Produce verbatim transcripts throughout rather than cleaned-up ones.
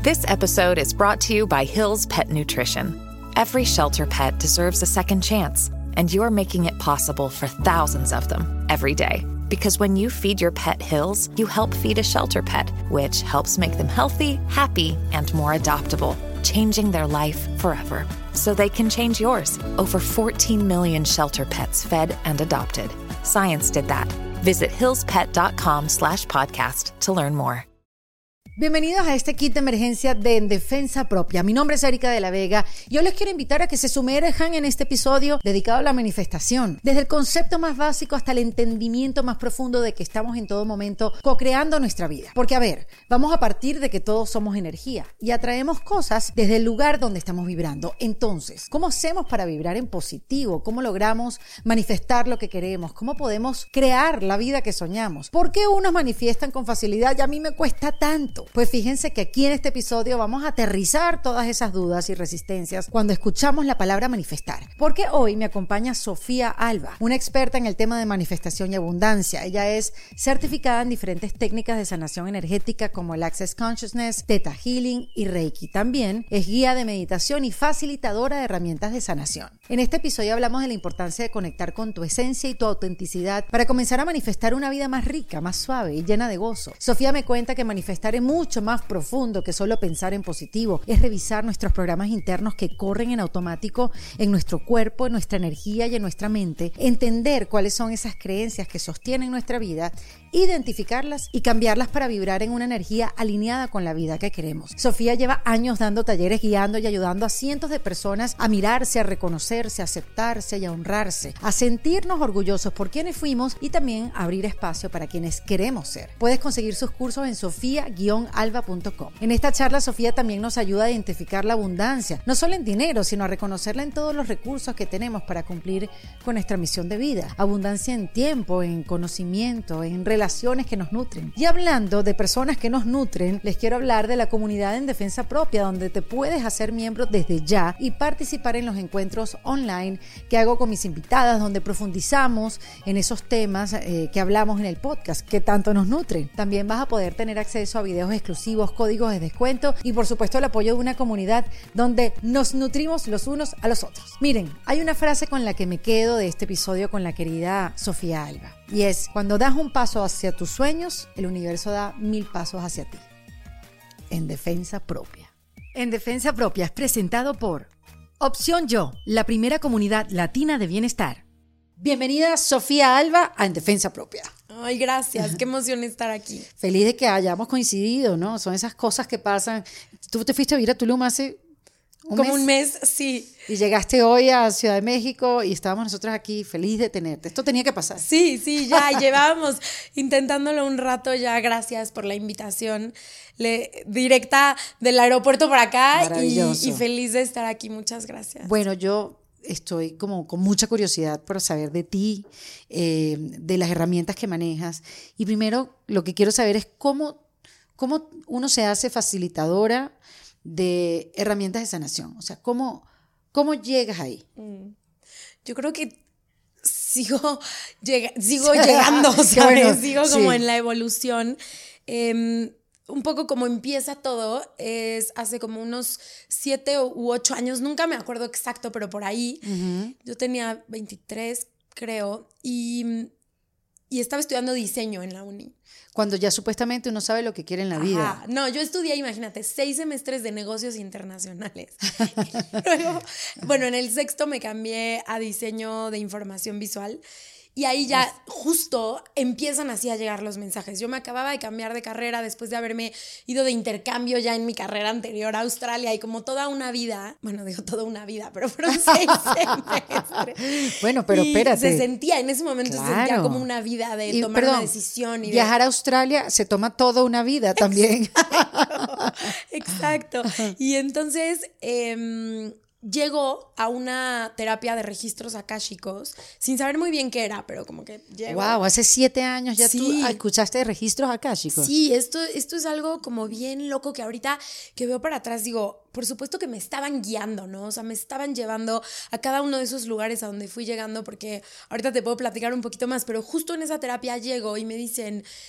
This episode is brought to you by Hill's Pet Nutrition. Every shelter pet deserves a second chance, and you're making it possible for thousands of them every day. Because when you feed your pet Hill's, you help feed a shelter pet, which helps make them healthy, happy, and more adoptable, changing their life forever. So they can change yours. Over fourteen million shelter pets fed and adopted. Science did that. Visit hillspet.com slash podcast to learn more. Bienvenidos a este kit de emergencia de En Defensa Propia. Mi nombre es Erika de la Vega y yo les quiero invitar a que se sumerjan en este episodio dedicado a la manifestación. Desde el concepto más básico hasta el entendimiento más profundo de que estamos en todo momento co-creando nuestra vida. Porque a ver, vamos a partir de que todos somos energía y atraemos cosas desde el lugar donde estamos vibrando. Entonces, ¿cómo hacemos para vibrar en positivo? ¿Cómo logramos manifestar lo que queremos? ¿Cómo podemos crear la vida que soñamos? ¿Por qué unos manifiestan con facilidad y a mí me cuesta tanto? Pues fíjense que aquí en este episodio vamos a aterrizar todas esas dudas y resistencias cuando escuchamos la palabra manifestar. Porque hoy me acompaña Sofía Alba, una experta en el tema de manifestación y abundancia. Ella es certificada en diferentes técnicas de sanación energética como el Access Consciousness, Theta Healing y Reiki. También es guía de meditación y facilitadora de herramientas de sanación. En este episodio hablamos de la importancia de conectar con tu esencia y tu autenticidad para comenzar a manifestar una vida más rica, más suave y llena de gozo. Sofía me cuenta que manifestar es mucho más profundo que solo pensar en positivo. Es revisar nuestros programas internos que corren en automático en nuestro cuerpo, en nuestra energía y en nuestra mente. Entender cuáles son esas creencias que sostienen nuestra vida, identificarlas y cambiarlas para vibrar en una energía alineada con la vida que queremos. Sofía lleva años dando talleres, guiando y ayudando a cientos de personas a mirarse, a reconocerse, a aceptarse y a honrarse, a sentirnos orgullosos por quienes fuimos y también a abrir espacio para quienes queremos ser. Puedes conseguir sus cursos en sofía guion alba punto com. En esta charla, Sofía también nos ayuda a identificar la abundancia, no solo en dinero, sino a reconocerla en todos los recursos que tenemos para cumplir con nuestra misión de vida. Abundancia en tiempo, en conocimiento, en relaciones que nos nutren. Y hablando de personas que nos nutren, les quiero hablar de la comunidad En Defensa Propia, donde te puedes hacer miembro desde ya y participar en los encuentros online que hago con mis invitadas, donde profundizamos en esos temas eh, que hablamos en el podcast, que tanto nos nutren. También vas a poder tener acceso a videos exclusivos, códigos de descuento y por supuesto el apoyo de una comunidad donde nos nutrimos los unos a los otros. Miren, hay una frase con la que me quedo de este episodio con la querida Sofía Alba y es: cuando das un paso hacia tus sueños, el universo da mil pasos hacia ti. En Defensa Propia. En Defensa Propia es presentado por Opción Yo, la primera comunidad latina de bienestar. Bienvenida Sofía Alba a En Defensa Propia. Ay, gracias, qué emoción estar aquí. Feliz de que hayamos coincidido, ¿no? Son esas cosas que pasan. Tú te fuiste a vivir a Tulum hace un Como mes. un mes, sí. Y llegaste hoy a Ciudad de México y estábamos nosotros aquí feliz de tenerte. Esto tenía que pasar. Sí, sí, ya llevábamos intentándolo un rato ya. Gracias por la invitación Le, directa del aeropuerto para acá y, y feliz de estar aquí. Muchas gracias. Bueno, yo estoy como con mucha curiosidad por saber de ti, eh, de las herramientas que manejas. Y primero lo que quiero saber es cómo, cómo uno se hace facilitadora de herramientas de sanación. O sea, ¿cómo, cómo llegas ahí? Yo creo que sigo, llega, sigo llegando, ¿sabes? Bueno, sigo como sí. en la evolución. Eh, un poco como empieza todo es hace como unos siete u ocho años, nunca me acuerdo exacto, pero por ahí. Uh-huh. Yo tenía veintitrés, creo, y, y estaba estudiando diseño en la uni. Cuando ya supuestamente uno sabe lo que quiere en la Ajá. vida. No, yo estudié, imagínate, seis semestres de negocios internacionales. Luego, bueno, en el sexto me cambié a diseño de información visual. Y ahí ya justo empiezan así a llegar los mensajes. Yo me acababa de cambiar de carrera después de haberme ido de intercambio ya en mi carrera anterior a Australia y como toda una vida, bueno, digo toda una vida, pero fueron seis semestres. Bueno, pero y espérate. Se sentía, en ese momento claro. se sentía como una vida de y, tomar perdón, una decisión. Y viajar de... a Australia se toma toda una vida también. Exacto. Exacto. Y entonces... Eh, Llegó a una terapia de registros akáshicos sin saber muy bien qué era, pero como que llegó. Wow, hace siete años ya sí. tú escuchaste de registros akáshicos. Sí, esto, esto es algo como bien loco que ahorita que veo para atrás digo, por supuesto que me estaban guiando, ¿no? O sea, me estaban llevando a cada uno de esos lugares a donde fui llegando, porque ahorita te puedo platicar un poquito más, pero justo en esa terapia llego y me dicen...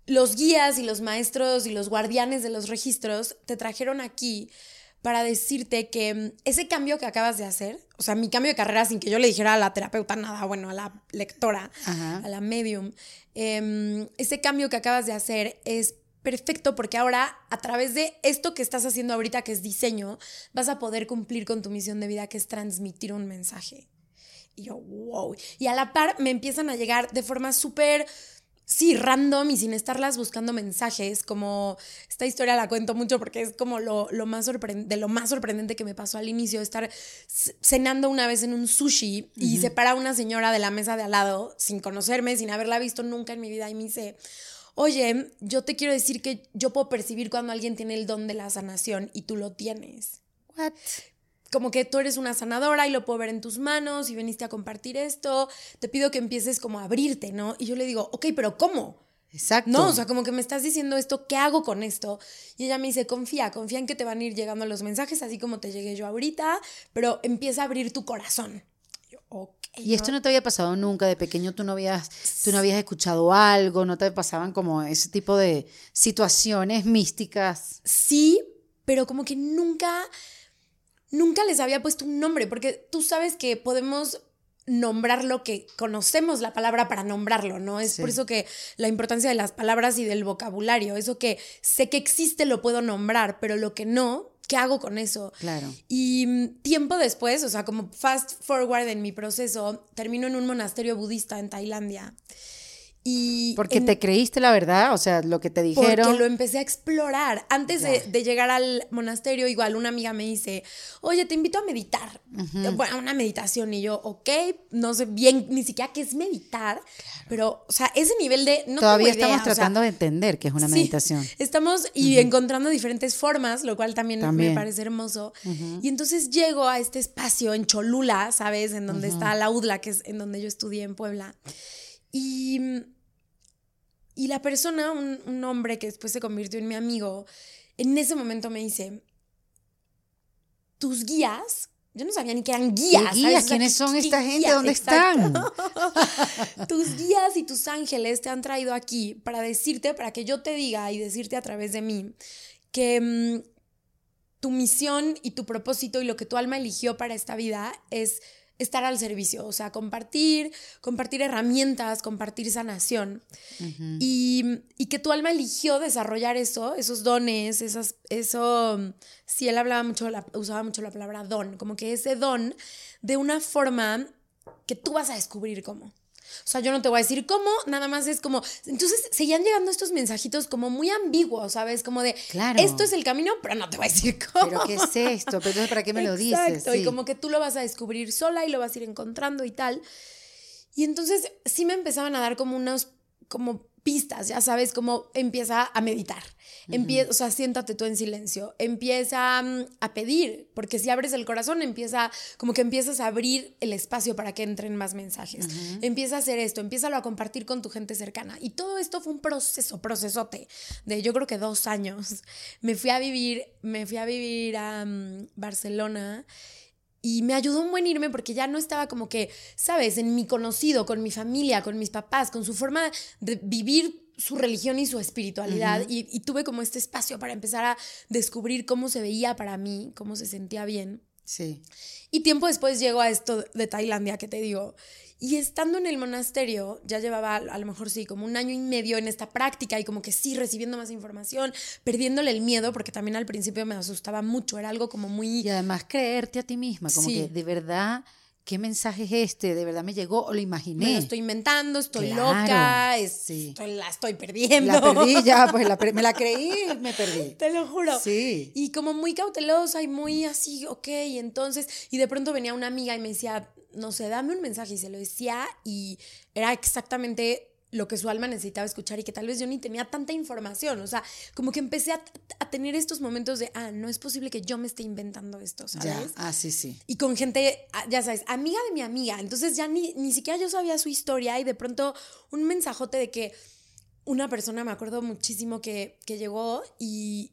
los guías y los maestros y los guardianes de los registros te trajeron aquí para decirte que ese cambio que acabas de hacer, o sea, mi cambio de carrera sin que yo le dijera a la terapeuta nada, bueno, a la lectora, Ajá. a la medium, eh, ese cambio que acabas de hacer es perfecto porque ahora, a través de esto que estás haciendo ahorita, que es diseño, vas a poder cumplir con tu misión de vida, que es transmitir un mensaje. Y yo, wow. Y a la par me empiezan a llegar de forma súper... Sí, random y sin estarlas buscando mensajes, como esta historia la cuento mucho porque es como lo, lo más sorprendente, de lo más sorprendente que me pasó al inicio, estar cenando una vez en un sushi uh-huh. y se para una señora de la mesa de al lado, sin conocerme, sin haberla visto nunca en mi vida, y me dice, oye, yo te quiero decir que yo puedo percibir cuando alguien tiene el don de la sanación y tú lo tienes. What? Como que tú eres una sanadora y lo puedo ver en tus manos y viniste a compartir esto, te pido que empieces como a abrirte, ¿no? Y yo le digo, ok, pero ¿cómo? Exacto. No, o sea, como que me estás diciendo esto, ¿qué hago con esto? Y ella me dice, confía, confía en que te van a ir llegando los mensajes, así como te llegué yo ahorita, pero empieza a abrir tu corazón. Yo, okay, y esto no te había pasado nunca, de pequeño tú no habías, tú no habías escuchado algo, no te pasaban como ese tipo de situaciones místicas. Sí, pero como que nunca... Nunca les había puesto un nombre, porque tú sabes que podemos nombrar lo que conocemos la palabra para nombrarlo, ¿no? Es sí. por eso que la importancia de las palabras y del vocabulario, eso que sé que existe lo puedo nombrar, pero lo que no, ¿qué hago con eso? Claro. Y tiempo después, o sea, como fast forward en mi proceso, termino en un monasterio budista en Tailandia. Y porque en, te creíste la verdad, o sea, lo que te dijeron. Porque lo empecé a explorar. Antes de, de llegar al monasterio, igual una amiga me dice, oye, te invito a meditar. Uh-huh. Bueno, una meditación. Y yo, ok, no sé bien ni siquiera qué es meditar, claro. pero, o sea, ese nivel de... No Todavía tengo idea, estamos tratando o sea, de entender qué es una sí, meditación. Estamos y uh-huh. encontrando diferentes formas, lo cual también, también. me parece hermoso. Uh-huh. Y entonces llego a este espacio en Cholula, ¿sabes? En donde uh-huh. está la U D L A, que es en donde yo estudié en Puebla. Y... Y la persona, un, un hombre que después se convirtió en mi amigo, en ese momento me dice, tus guías, yo no sabía ni que eran guías. ¿Qué guías? ¿Quiénes son esta gente? ¿Dónde están? Tus guías y tus ángeles te han traído aquí para decirte, para que yo te diga y decirte a través de mí que mmm, tu misión y tu propósito y lo que tu alma eligió para esta vida es estar al servicio, o sea, compartir, compartir herramientas, compartir sanación. Uh-huh. Y, y que tu alma eligió desarrollar eso, esos dones, esas, eso, sí, él hablaba mucho, la, usaba mucho la palabra don, como que ese don de una forma que tú vas a descubrir cómo. O sea, yo no te voy a decir cómo, nada más es como... Entonces, seguían llegando estos mensajitos como muy ambiguos, ¿sabes? Como de, claro. esto es el camino, pero no te voy a decir cómo. ¿Pero qué es esto? ¿Pero entonces para qué me lo dices? Exacto, sí. Y como que tú lo vas a descubrir sola y lo vas a ir encontrando y tal. Y entonces, sí me empezaban a dar como unos... como pistas, ya sabes, como empieza a meditar. Uh-huh. Empieza, o sea, siéntate tú en silencio. Empieza um, a pedir, porque si abres el corazón, empieza, como que empiezas a abrir el espacio para que entren más mensajes. Uh-huh. Empieza a hacer esto, empiézalo a compartir con tu gente cercana. Y todo esto fue un proceso, procesote, de yo creo que dos años. Me fui a vivir, me fui a vivir a um, Barcelona. Y me ayudó un buen irme porque ya no estaba como que, ¿sabes? En mi conocido, con mi familia, con mis papás, con su forma de vivir su religión y su espiritualidad. Uh-huh. y, y tuve como este espacio para empezar a descubrir cómo se veía para mí, cómo se sentía bien. Sí. Y tiempo después llego a esto de Tailandia que te digo. Y estando en el monasterio, ya llevaba a lo mejor sí, como un año y medio en esta práctica y como que sí, recibiendo más información, perdiéndole el miedo, porque también al principio me asustaba mucho, era algo como muy... Y además creerte a ti misma, como sí. que de verdad, ¿qué mensaje es este? ¿De verdad me llegó o lo imaginé? Me lo estoy inventando, estoy claro, loca, es, sí. estoy, la estoy perdiendo. La perdí ya, pues la, me la creí, me perdí. Te lo juro. Sí. Y como muy cautelosa y muy así, ok, entonces, y de pronto venía una amiga y me decía... no sé, dame un mensaje, y se lo decía y era exactamente lo que su alma necesitaba escuchar y que tal vez yo ni tenía tanta información, o sea, como que empecé a, a tener estos momentos de, ah, no es posible que yo me esté inventando esto, ¿sabes? Ya, ah, sí, sí. Y con gente, ya sabes, amiga de mi amiga, entonces ya ni, ni siquiera yo sabía su historia y de pronto un mensajote de que una persona, me acuerdo muchísimo que, que llegó y,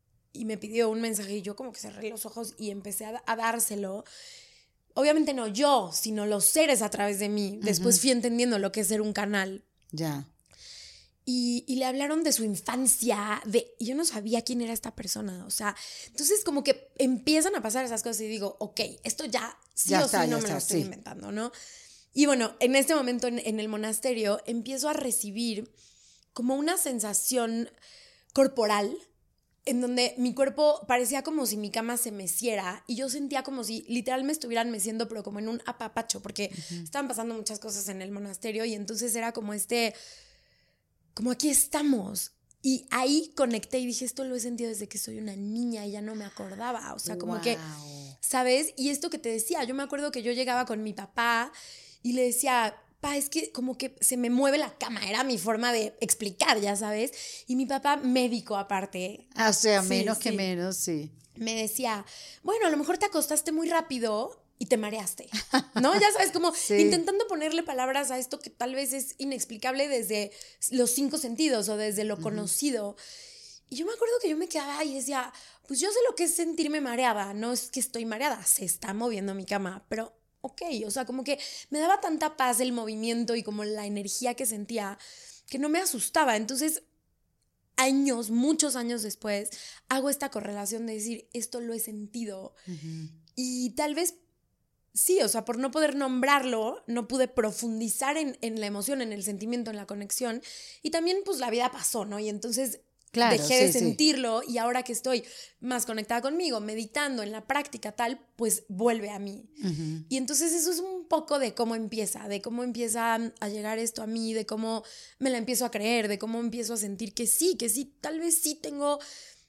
y me pidió un mensaje y yo como que cerré los ojos y empecé a, a dárselo. Obviamente no yo, sino los seres a través de mí. Después uh-huh. fui entendiendo lo que es ser un canal. Ya. Y, y le hablaron de su infancia, de, y yo no sabía quién era esta persona, o sea, entonces como que empiezan a pasar esas cosas y digo, ok, esto ya sí Ya o está, sí no ya me lo está, estoy sí. inventando, ¿no? Y bueno, en este momento en, en el monasterio empiezo a recibir como una sensación corporal en donde mi cuerpo parecía como si mi cama se meciera y yo sentía como si literal me estuvieran meciendo, pero como en un apapacho, porque uh-huh. estaban pasando muchas cosas en el monasterio y entonces era como este, como aquí estamos. Y ahí conecté y dije, esto lo he sentido desde que soy una niña y ya no me acordaba, o sea, como wow. que, ¿sabes? Y esto que te decía, yo me acuerdo que yo llegaba con mi papá y le decía, pa, es que como que se me mueve la cama, era mi forma de explicar, ya sabes. Y mi papá, médico aparte. Ah, o sea, sí, menos sí. que menos, sí. Me decía, bueno, a lo mejor te acostaste muy rápido y te mareaste, ¿no? Ya sabes, como sí. intentando ponerle palabras a esto que tal vez es inexplicable desde los cinco sentidos o desde lo uh-huh. conocido. Y yo me acuerdo que yo me quedaba y decía, pues yo sé lo que es sentirme mareada, no es que estoy mareada, se está moviendo mi cama, pero ok, o sea, como que me daba tanta paz el movimiento y como la energía que sentía que no me asustaba. Entonces, años, muchos años después, hago esta correlación de decir, esto lo he sentido. Uh-huh. Y tal vez, sí, o sea, por no poder nombrarlo, no pude profundizar en, en la emoción, en el sentimiento, en la conexión. Y también, pues, la vida pasó, ¿no? Y entonces claro, dejé sí, de sentirlo sí. y ahora que estoy más conectada conmigo, meditando en la práctica tal, pues vuelve a mí. Uh-huh. Y entonces eso es un poco de cómo empieza, de cómo empieza a llegar esto a mí, de cómo me la empiezo a creer, de cómo empiezo a sentir que sí, que sí, tal vez sí tengo...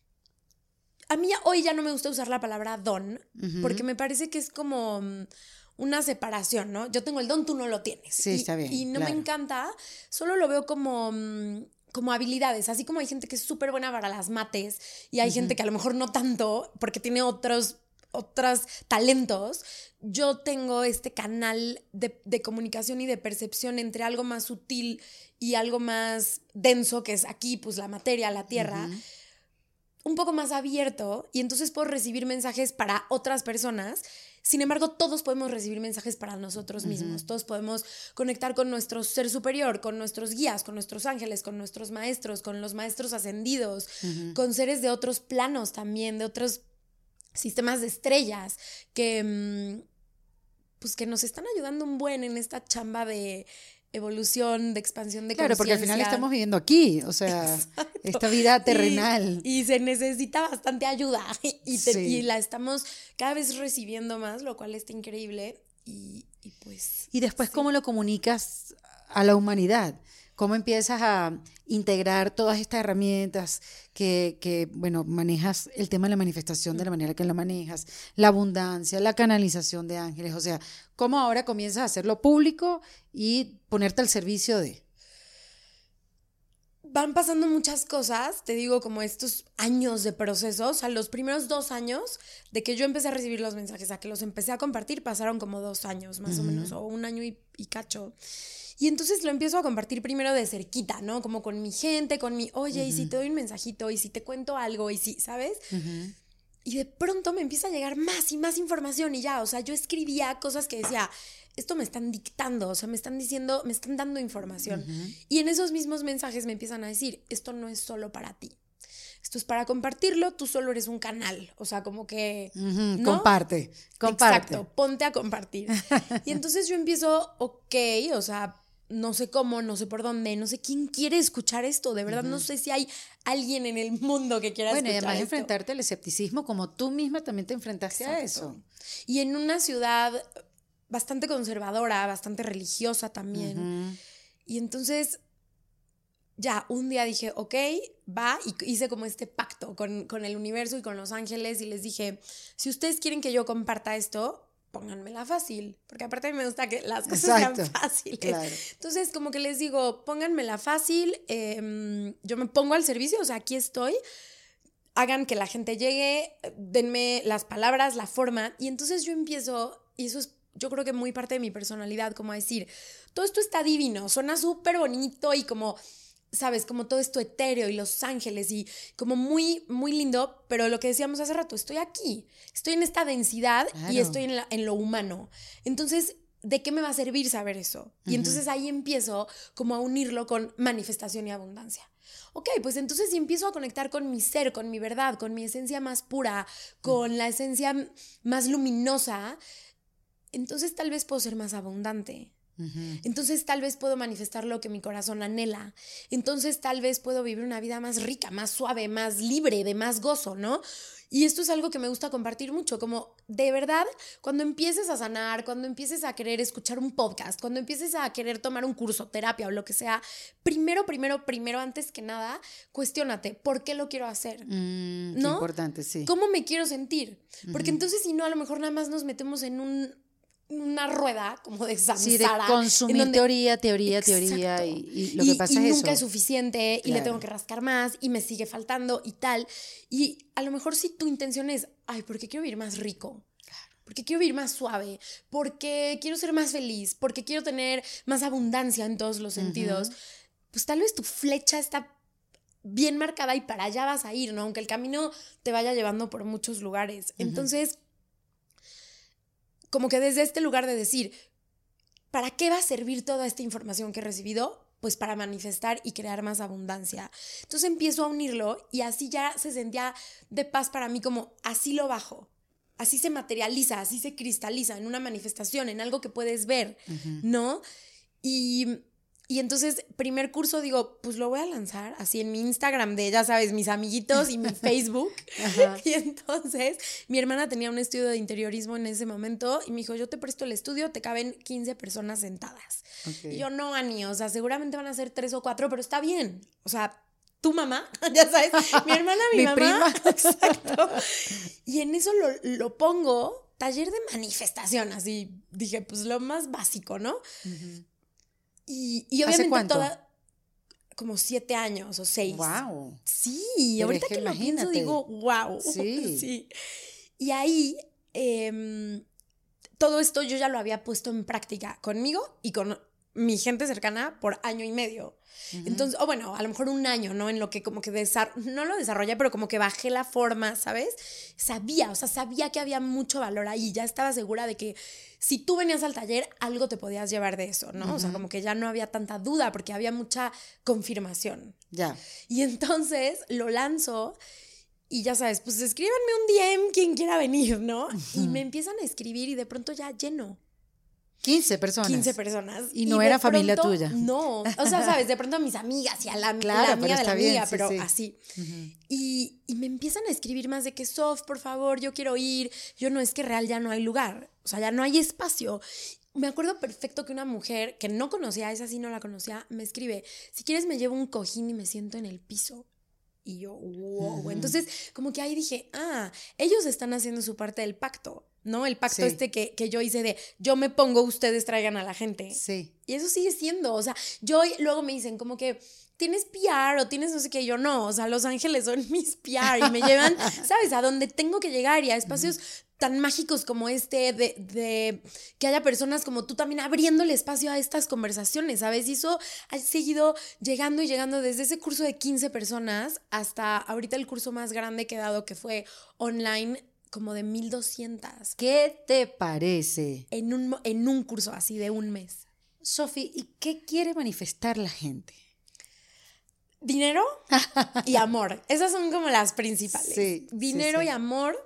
A mí hoy ya no me gusta usar la palabra don, uh-huh. porque me parece que es como una separación, ¿no? Yo tengo el don, tú no lo tienes. Sí, y, está bien. Y no claro. me encanta, solo lo veo como... como habilidades, así como hay gente que es súper buena para las mates y hay uh-huh. gente que a lo mejor no tanto porque tiene otros, otros talentos, yo tengo este canal de, de comunicación y de percepción entre algo más sutil y algo más denso, que es aquí, pues la materia, la tierra, uh-huh. un poco más abierto y entonces puedo recibir mensajes para otras personas. Sin embargo, todos podemos recibir mensajes para nosotros mismos. Uh-huh. Todos podemos conectar con nuestro ser superior, con nuestros guías, con nuestros ángeles, con nuestros maestros, con los maestros ascendidos, uh-huh. con seres de otros planos también, de otros sistemas de estrellas que, pues, que nos están ayudando un buen en esta chamba de evolución, de expansión de claro, conciencia. Porque al final estamos viviendo aquí, o sea, exacto. Esta vida terrenal. Y, y se necesita bastante ayuda y, te, sí. y la estamos cada vez recibiendo más, lo cual está increíble y, y pues... Y después, sí. ¿cómo lo comunicas a la humanidad? ¿Cómo empiezas a integrar todas estas herramientas que, que, bueno, manejas el tema de la manifestación de la manera que lo manejas, la abundancia, la canalización de ángeles? O sea, ¿cómo ahora comienzas a hacerlo público y ponerte al servicio de...? Van pasando muchas cosas, te digo, como estos años de procesos. A los primeros dos años de que yo empecé a recibir los mensajes, a que los empecé a compartir, pasaron como dos años más uh-huh. o menos, o un año y, y cacho. Y entonces lo empiezo a compartir primero de cerquita, ¿no? Como con mi gente, con mi, oye, uh-huh. y si te doy un mensajito, y si te cuento algo, y si, ¿sabes? Uh-huh. Y de pronto me empieza a llegar más y más información y ya, o sea, yo escribía cosas que decía, esto me están dictando, o sea, me están diciendo, me están dando información. Uh-huh. Y en esos mismos mensajes me empiezan a decir, esto no es solo para ti. Esto es para compartirlo, tú solo eres un canal, o sea, como que... Uh-huh, ¿no? Comparte, comparte. Exacto, ponte a compartir. Y entonces yo empiezo, ok, o sea, no sé cómo, no sé por dónde, no sé quién quiere escuchar esto, de verdad uh-huh. no sé si hay alguien en el mundo que quiera bueno, escuchar esto. Bueno, y además esto. Enfrentarte al escepticismo como tú misma también te enfrentaste Exacto. a eso. Y en una ciudad bastante conservadora, bastante religiosa también. Uh-huh. Y entonces... ya, un día dije, ok, va, y hice como este pacto con, con el universo y con los ángeles y les dije, si ustedes quieren que yo comparta esto, pónganmela fácil, porque aparte a mí me gusta que las cosas Exacto, sean fáciles. Claro. Entonces, como que les digo, pónganmela fácil, eh, yo me pongo al servicio, o sea, aquí estoy, hagan que la gente llegue, denme las palabras, la forma, y entonces yo empiezo, y eso es yo creo que muy parte de mi personalidad, como a decir, todo esto está divino, suena súper bonito y como... ¿sabes? Como todo esto etéreo y los ángeles y como muy, muy lindo, pero lo que decíamos hace rato, estoy aquí, estoy en esta densidad claro. y estoy en, la, en lo humano. Entonces, ¿de qué me va a servir saber eso? Y uh-huh. entonces ahí empiezo como a unirlo con manifestación y abundancia. Ok, pues entonces si empiezo a conectar con mi ser, con mi verdad, con mi esencia más pura, con uh-huh. la esencia más luminosa, entonces tal vez puedo ser más abundante. Uh-huh. Entonces tal vez puedo manifestar lo que mi corazón anhela. Entonces tal vez puedo vivir una vida más rica, más suave, más libre, de más gozo, ¿no? Y esto es algo que me gusta compartir mucho, como de verdad, cuando empieces a sanar, cuando empieces a querer escuchar un podcast, cuando empieces a querer tomar un curso, terapia o lo que sea, primero, primero, primero, antes que nada, cuestiónate, ¿por qué lo quiero hacer? Mm, ¿no? Qué importante, sí. ¿Cómo me quiero sentir? Porque uh-huh. entonces si no, a lo mejor nada más nos metemos en un... una rueda como de samsara. Sí, de consumir donde, teoría, teoría, exacto. teoría y, y lo que pasa y, y es eso. Y nunca es suficiente, claro. y le tengo que rascar más y me sigue faltando y tal. Y a lo mejor si tu intención es, ay, ¿por qué quiero vivir más rico? Claro. ¿Por qué quiero vivir más suave? ¿Por qué quiero ser más feliz? ¿Por qué quiero tener más abundancia en todos los sentidos? Uh-huh. Pues tal vez tu flecha está bien marcada y para allá vas a ir, ¿no? Aunque el camino te vaya llevando por muchos lugares. Uh-huh. Entonces... como que desde este lugar de decir, ¿para qué va a servir toda esta información que he recibido? Pues para manifestar y crear más abundancia. Entonces empiezo a unirlo y así ya se sentía de paz para mí, como así lo bajo. Así se materializa, así se cristaliza en una manifestación, en algo que puedes ver, uh-huh. ¿no? Y... Y entonces, primer curso, digo, pues lo voy a lanzar así en mi Instagram de, ya sabes, mis amiguitos y mi Facebook. Y entonces, mi hermana tenía un estudio de interiorismo en ese momento y me dijo, yo te presto el estudio, te caben quince personas sentadas. Okay. Y yo, no, Ani, o sea, seguramente van a ser tres o cuatro, pero está bien. O sea, tu mamá, ya sabes, mi hermana, mi, mi mamá. Prima. Exacto. Y en eso lo, lo pongo, taller de manifestación, así dije, pues lo más básico, ¿no? Uh-huh. Y, y obviamente ¿hace cuánto? Toda, como siete años o seis. Wow. Sí, pero ahorita es que, que lo imagínate. pienso digo, wow. Sí. sí. Y ahí eh, todo esto yo ya lo había puesto en práctica conmigo y con mi gente cercana por año y medio. Uh-huh. Entonces, o bueno, a lo mejor un año, ¿no? En lo que como que desar- no lo desarrollé, pero como que bajé la forma, ¿sabes? Sabía, o sea, sabía que había mucho valor ahí. Ya estaba segura de que si tú venías al taller, algo te podías llevar de eso, ¿no? Uh-huh. O sea, como que ya no había tanta duda porque había mucha confirmación. Ya. Y entonces lo lanzo y ya sabes, pues escríbanme un D M quien quiera venir, ¿no? Uh-huh. Y me empiezan a escribir y de pronto ya lleno. quince personas. quince personas. Y no y era familia pronto, tuya. No. O sea, sabes, de pronto a mis amigas y a la, claro, la amiga de la bien, amiga, sí, pero sí. así. Uh-huh. Y, y me empiezan a escribir más de que, Sof, por favor, yo quiero ir. Yo no, es que real ya no hay lugar. O sea, ya no hay espacio. Me acuerdo perfecto que una mujer que no conocía, esa sí no la conocía, me escribe, si quieres me llevo un cojín y me siento en el piso. Y yo, wow. Uh-huh. Entonces, como que ahí dije, ah, ellos están haciendo su parte del pacto, ¿no? El pacto sí. este que, que yo hice de, yo me pongo, ustedes traigan a la gente. Sí. Y eso sigue siendo, o sea, yo luego me dicen como que, ¿tienes P R o tienes no sé qué? Yo no, o sea, Los Ángeles son mis P R y me llevan, ¿sabes? A donde tengo que llegar y a espacios uh-huh. tan mágicos como este, de, de que haya personas como tú también abriéndole espacio a estas conversaciones, ¿sabes? Y eso ha seguido llegando y llegando desde ese curso de quince personas hasta ahorita el curso más grande que he dado, que fue online, como de mil doscientas. ¿Qué te parece? En un, en un curso así de un mes. Sofi, ¿y qué quiere manifestar la gente? Dinero y amor. Esas son como las principales. Sí, Dinero sí, sí. y amor.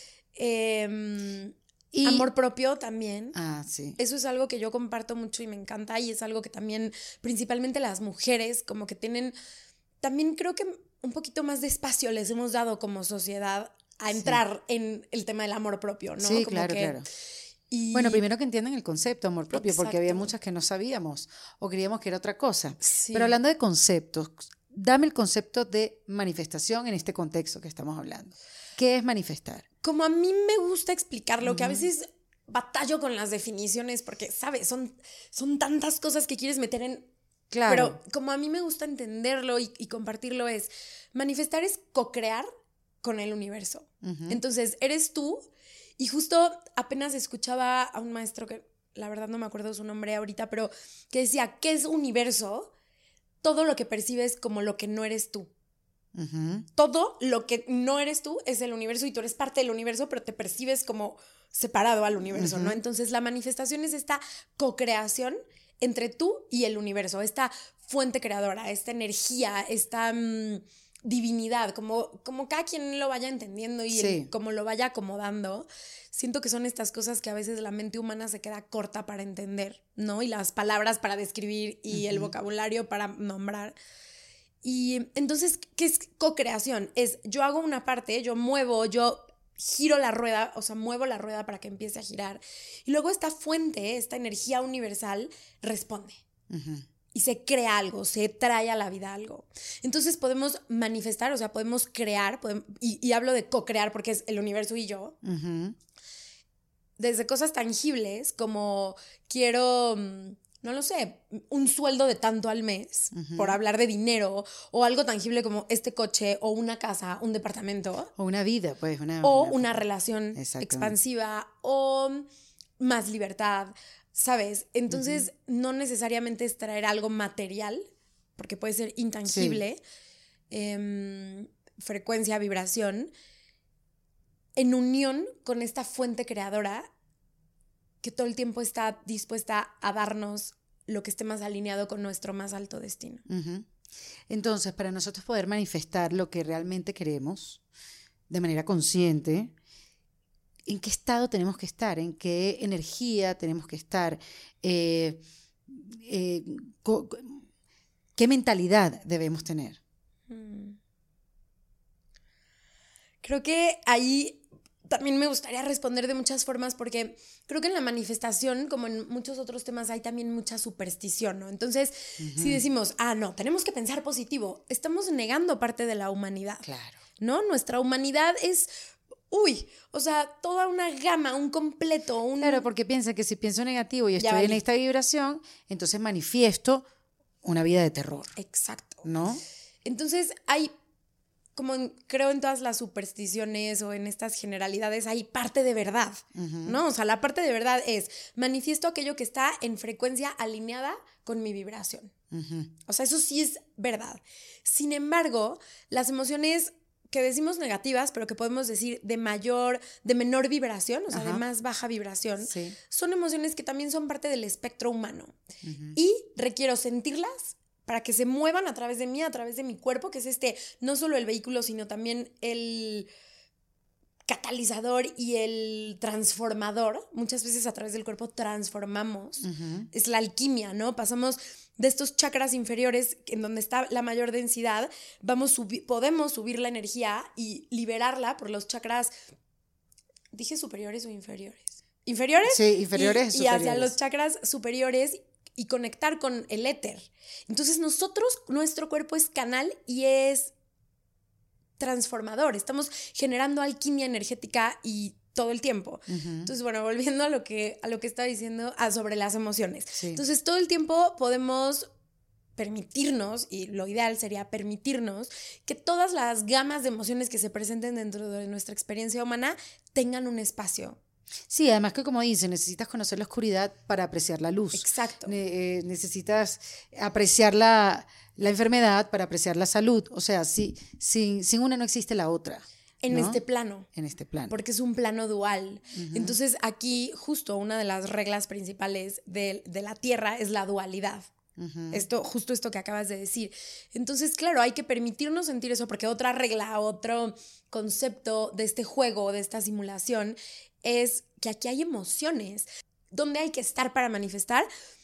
Eh, y amor propio también. Ah, sí. Eso es algo que yo comparto mucho y me encanta, y es algo que también, principalmente las mujeres, como que tienen, también creo que un poquito más de espacio les hemos dado como sociedad a entrar sí. en el tema del amor propio, ¿no? Sí, como claro, que, claro. Y... Bueno, primero que entiendan el concepto amor propio, Exacto. porque había muchas que no sabíamos o creíamos que era otra cosa. Sí. Pero hablando de conceptos, dame el concepto de manifestación en este contexto que estamos hablando. ¿Qué es manifestar? Como a mí me gusta explicarlo, uh-huh. que a veces batallo con las definiciones porque, ¿sabes? Son, son tantas cosas que quieres meter en... Claro. Pero como a mí me gusta entenderlo y, y compartirlo es, manifestar es co-crear con el universo. Uh-huh. Entonces, eres tú, y justo apenas escuchaba a un maestro que la verdad no me acuerdo su nombre ahorita, pero que decía, ¿qué es universo? Todo lo que percibes como lo que no eres tú. Uh-huh. Todo lo que no eres tú es el universo y tú eres parte del universo, pero te percibes como separado al universo, uh-huh. ¿no? Entonces la manifestación es esta co-creación entre tú y el universo, esta fuente creadora, esta energía, esta um, divinidad, como, como cada quien lo vaya entendiendo y sí. el, como lo vaya acomodando. Siento que son estas cosas que a veces la mente humana se queda corta para entender, ¿no? Y las palabras para describir y uh-huh. el vocabulario para nombrar. Y entonces, ¿qué es co-creación? Es yo hago una parte, yo muevo, yo giro la rueda, o sea, muevo la rueda para que empiece a girar. Y luego esta fuente, esta energía universal, responde. Uh-huh. Y se crea algo, se trae a la vida algo. Entonces podemos manifestar, o sea, podemos crear, podemos, y, y hablo de co-crear porque es el universo y yo. Uh-huh. Desde cosas tangibles como quiero... no lo sé, un sueldo de tanto al mes, uh-huh. por hablar de dinero, o algo tangible como este coche, o una casa, un departamento. O una vida, pues. Una, o una, una relación expansiva, o más libertad, ¿sabes? Entonces, uh-huh. no necesariamente es traer algo material, porque puede ser intangible, sí. eh, frecuencia, vibración, en unión con esta fuente creadora que todo el tiempo está dispuesta a darnos lo que esté más alineado con nuestro más alto destino. Uh-huh. Entonces, para nosotros poder manifestar lo que realmente queremos de manera consciente, ¿en qué estado tenemos que estar? ¿En qué energía tenemos que estar? Eh, eh, co- ¿Qué mentalidad debemos tener? Hmm. Creo que ahí... también me gustaría responder de muchas formas porque creo que en la manifestación, como en muchos otros temas, hay también mucha superstición, ¿no? Entonces, uh-huh. si decimos, ah, no, tenemos que pensar positivo, estamos negando parte de la humanidad. Claro. ¿No? Nuestra humanidad es, uy, o sea, toda una gama, un completo. Un... Claro, porque piensan que si pienso negativo y estoy en esta vibración, entonces manifiesto una vida de terror. Exacto. ¿No? Entonces, hay... como en, creo en todas las supersticiones o en estas generalidades hay parte de verdad, uh-huh. ¿no? O sea, la parte de verdad es manifiesto aquello que está en frecuencia alineada con mi vibración. Uh-huh. O sea, eso sí es verdad. Sin embargo, las emociones que decimos negativas, pero que podemos decir de mayor, de menor vibración, o sea, uh-huh. de más baja vibración, sí. son emociones que también son parte del espectro humano. Uh-huh. Y requiero sentirlas para que se muevan a través de mí, a través de mi cuerpo, que es este, no solo el vehículo, sino también el catalizador y el transformador. Muchas veces a través del cuerpo transformamos. Uh-huh. Es la alquimia, ¿no? Pasamos de estos chakras inferiores, en donde está la mayor densidad, vamos subi- podemos subir la energía y liberarla por los chakras, ¿dije superiores o inferiores? ¿Inferiores? Sí, inferiores, y, superiores. Y hacia los chakras superiores y conectar con el éter. Entonces nosotros, nuestro cuerpo es canal y es transformador. Estamos generando alquimia energética y todo el tiempo. Uh-huh. Entonces, bueno, volviendo a lo que, a lo que estaba diciendo ah, sobre las emociones. Sí. Entonces, todo el tiempo podemos permitirnos, y lo ideal sería permitirnos, que todas las gamas de emociones que se presenten dentro de nuestra experiencia humana tengan un espacio. Sí, además que como dicen, necesitas conocer la oscuridad para apreciar la luz. Exacto. Ne- eh, necesitas apreciar la, la enfermedad para apreciar la salud. O sea, si, sin, sin una no existe la otra. En ¿no? este plano. En este plano. Porque es un plano dual. Uh-huh. Entonces aquí justo una de las reglas principales de, de la Tierra es la dualidad. Uh-huh. Esto, justo esto que acabas de decir. Entonces, claro, hay que permitirnos sentir eso porque otra regla, otro concepto de este juego, de esta simulación, es que aquí hay emociones. ¿Dónde hay que estar para manifestar?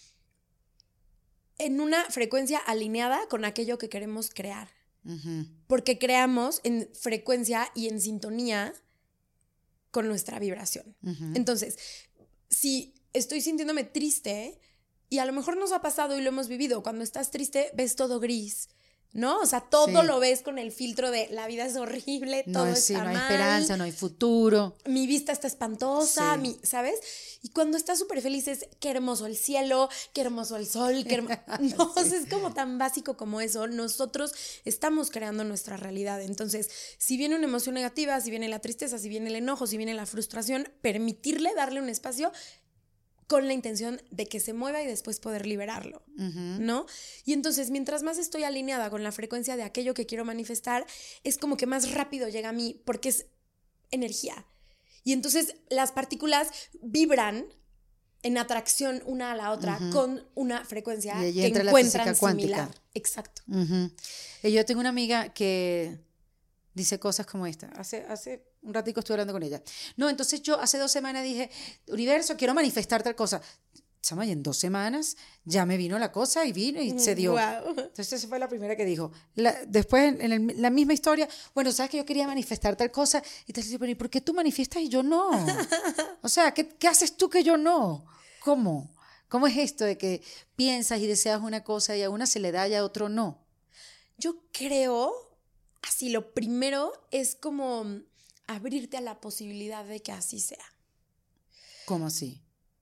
En una frecuencia alineada con aquello que queremos crear. Uh-huh. Porque creamos en frecuencia y en sintonía con nuestra vibración. Uh-huh. Entonces, si estoy sintiéndome triste, y a lo mejor nos ha pasado y lo hemos vivido, cuando estás triste ves todo gris, ¿no? O sea, todo sí. lo ves con el filtro de la vida es horrible, todo no, está sí, no mal. hay esperanza, no hay futuro. Mi vista está espantosa, Sí. mi, ¿sabes? Y cuando estás súper feliz es qué hermoso el cielo, qué hermoso el sol, qué hermo- no, sí. o sea, es como tan básico como eso. Nosotros estamos creando nuestra realidad. Entonces, si viene una emoción negativa, si viene la tristeza, si viene el enojo, si viene la frustración, permitirle, darle un espacio con la intención de que se mueva y después poder liberarlo, uh-huh. ¿no? Y entonces, mientras más estoy alineada con la frecuencia de aquello que quiero manifestar, es como que más rápido llega a mí, porque es energía. Y entonces las partículas vibran en atracción una a la otra, uh-huh. con una frecuencia que encuentran similar. Exacto. Uh-huh. Y yo tengo una amiga que dice cosas como esta. Hace, hace un ratico estuve hablando con ella. No, entonces yo hace dos semanas dije, universo, quiero manifestar tal cosa. Y en dos semanas ya me vino la cosa y vino y se dio. Wow. Entonces esa fue la primera que dijo. La, después en, en el, la misma historia, bueno, sabes que yo quería manifestar tal cosa y te dice, pero ¿y por qué tú manifiestas y yo no? O sea, ¿qué, qué haces tú que yo no? ¿Cómo? ¿Cómo es esto de que piensas y deseas una cosa y a una se le da y a otro no? Yo creo, así lo primero es como abrirte a la posibilidad de que así sea. ¿Cómo así?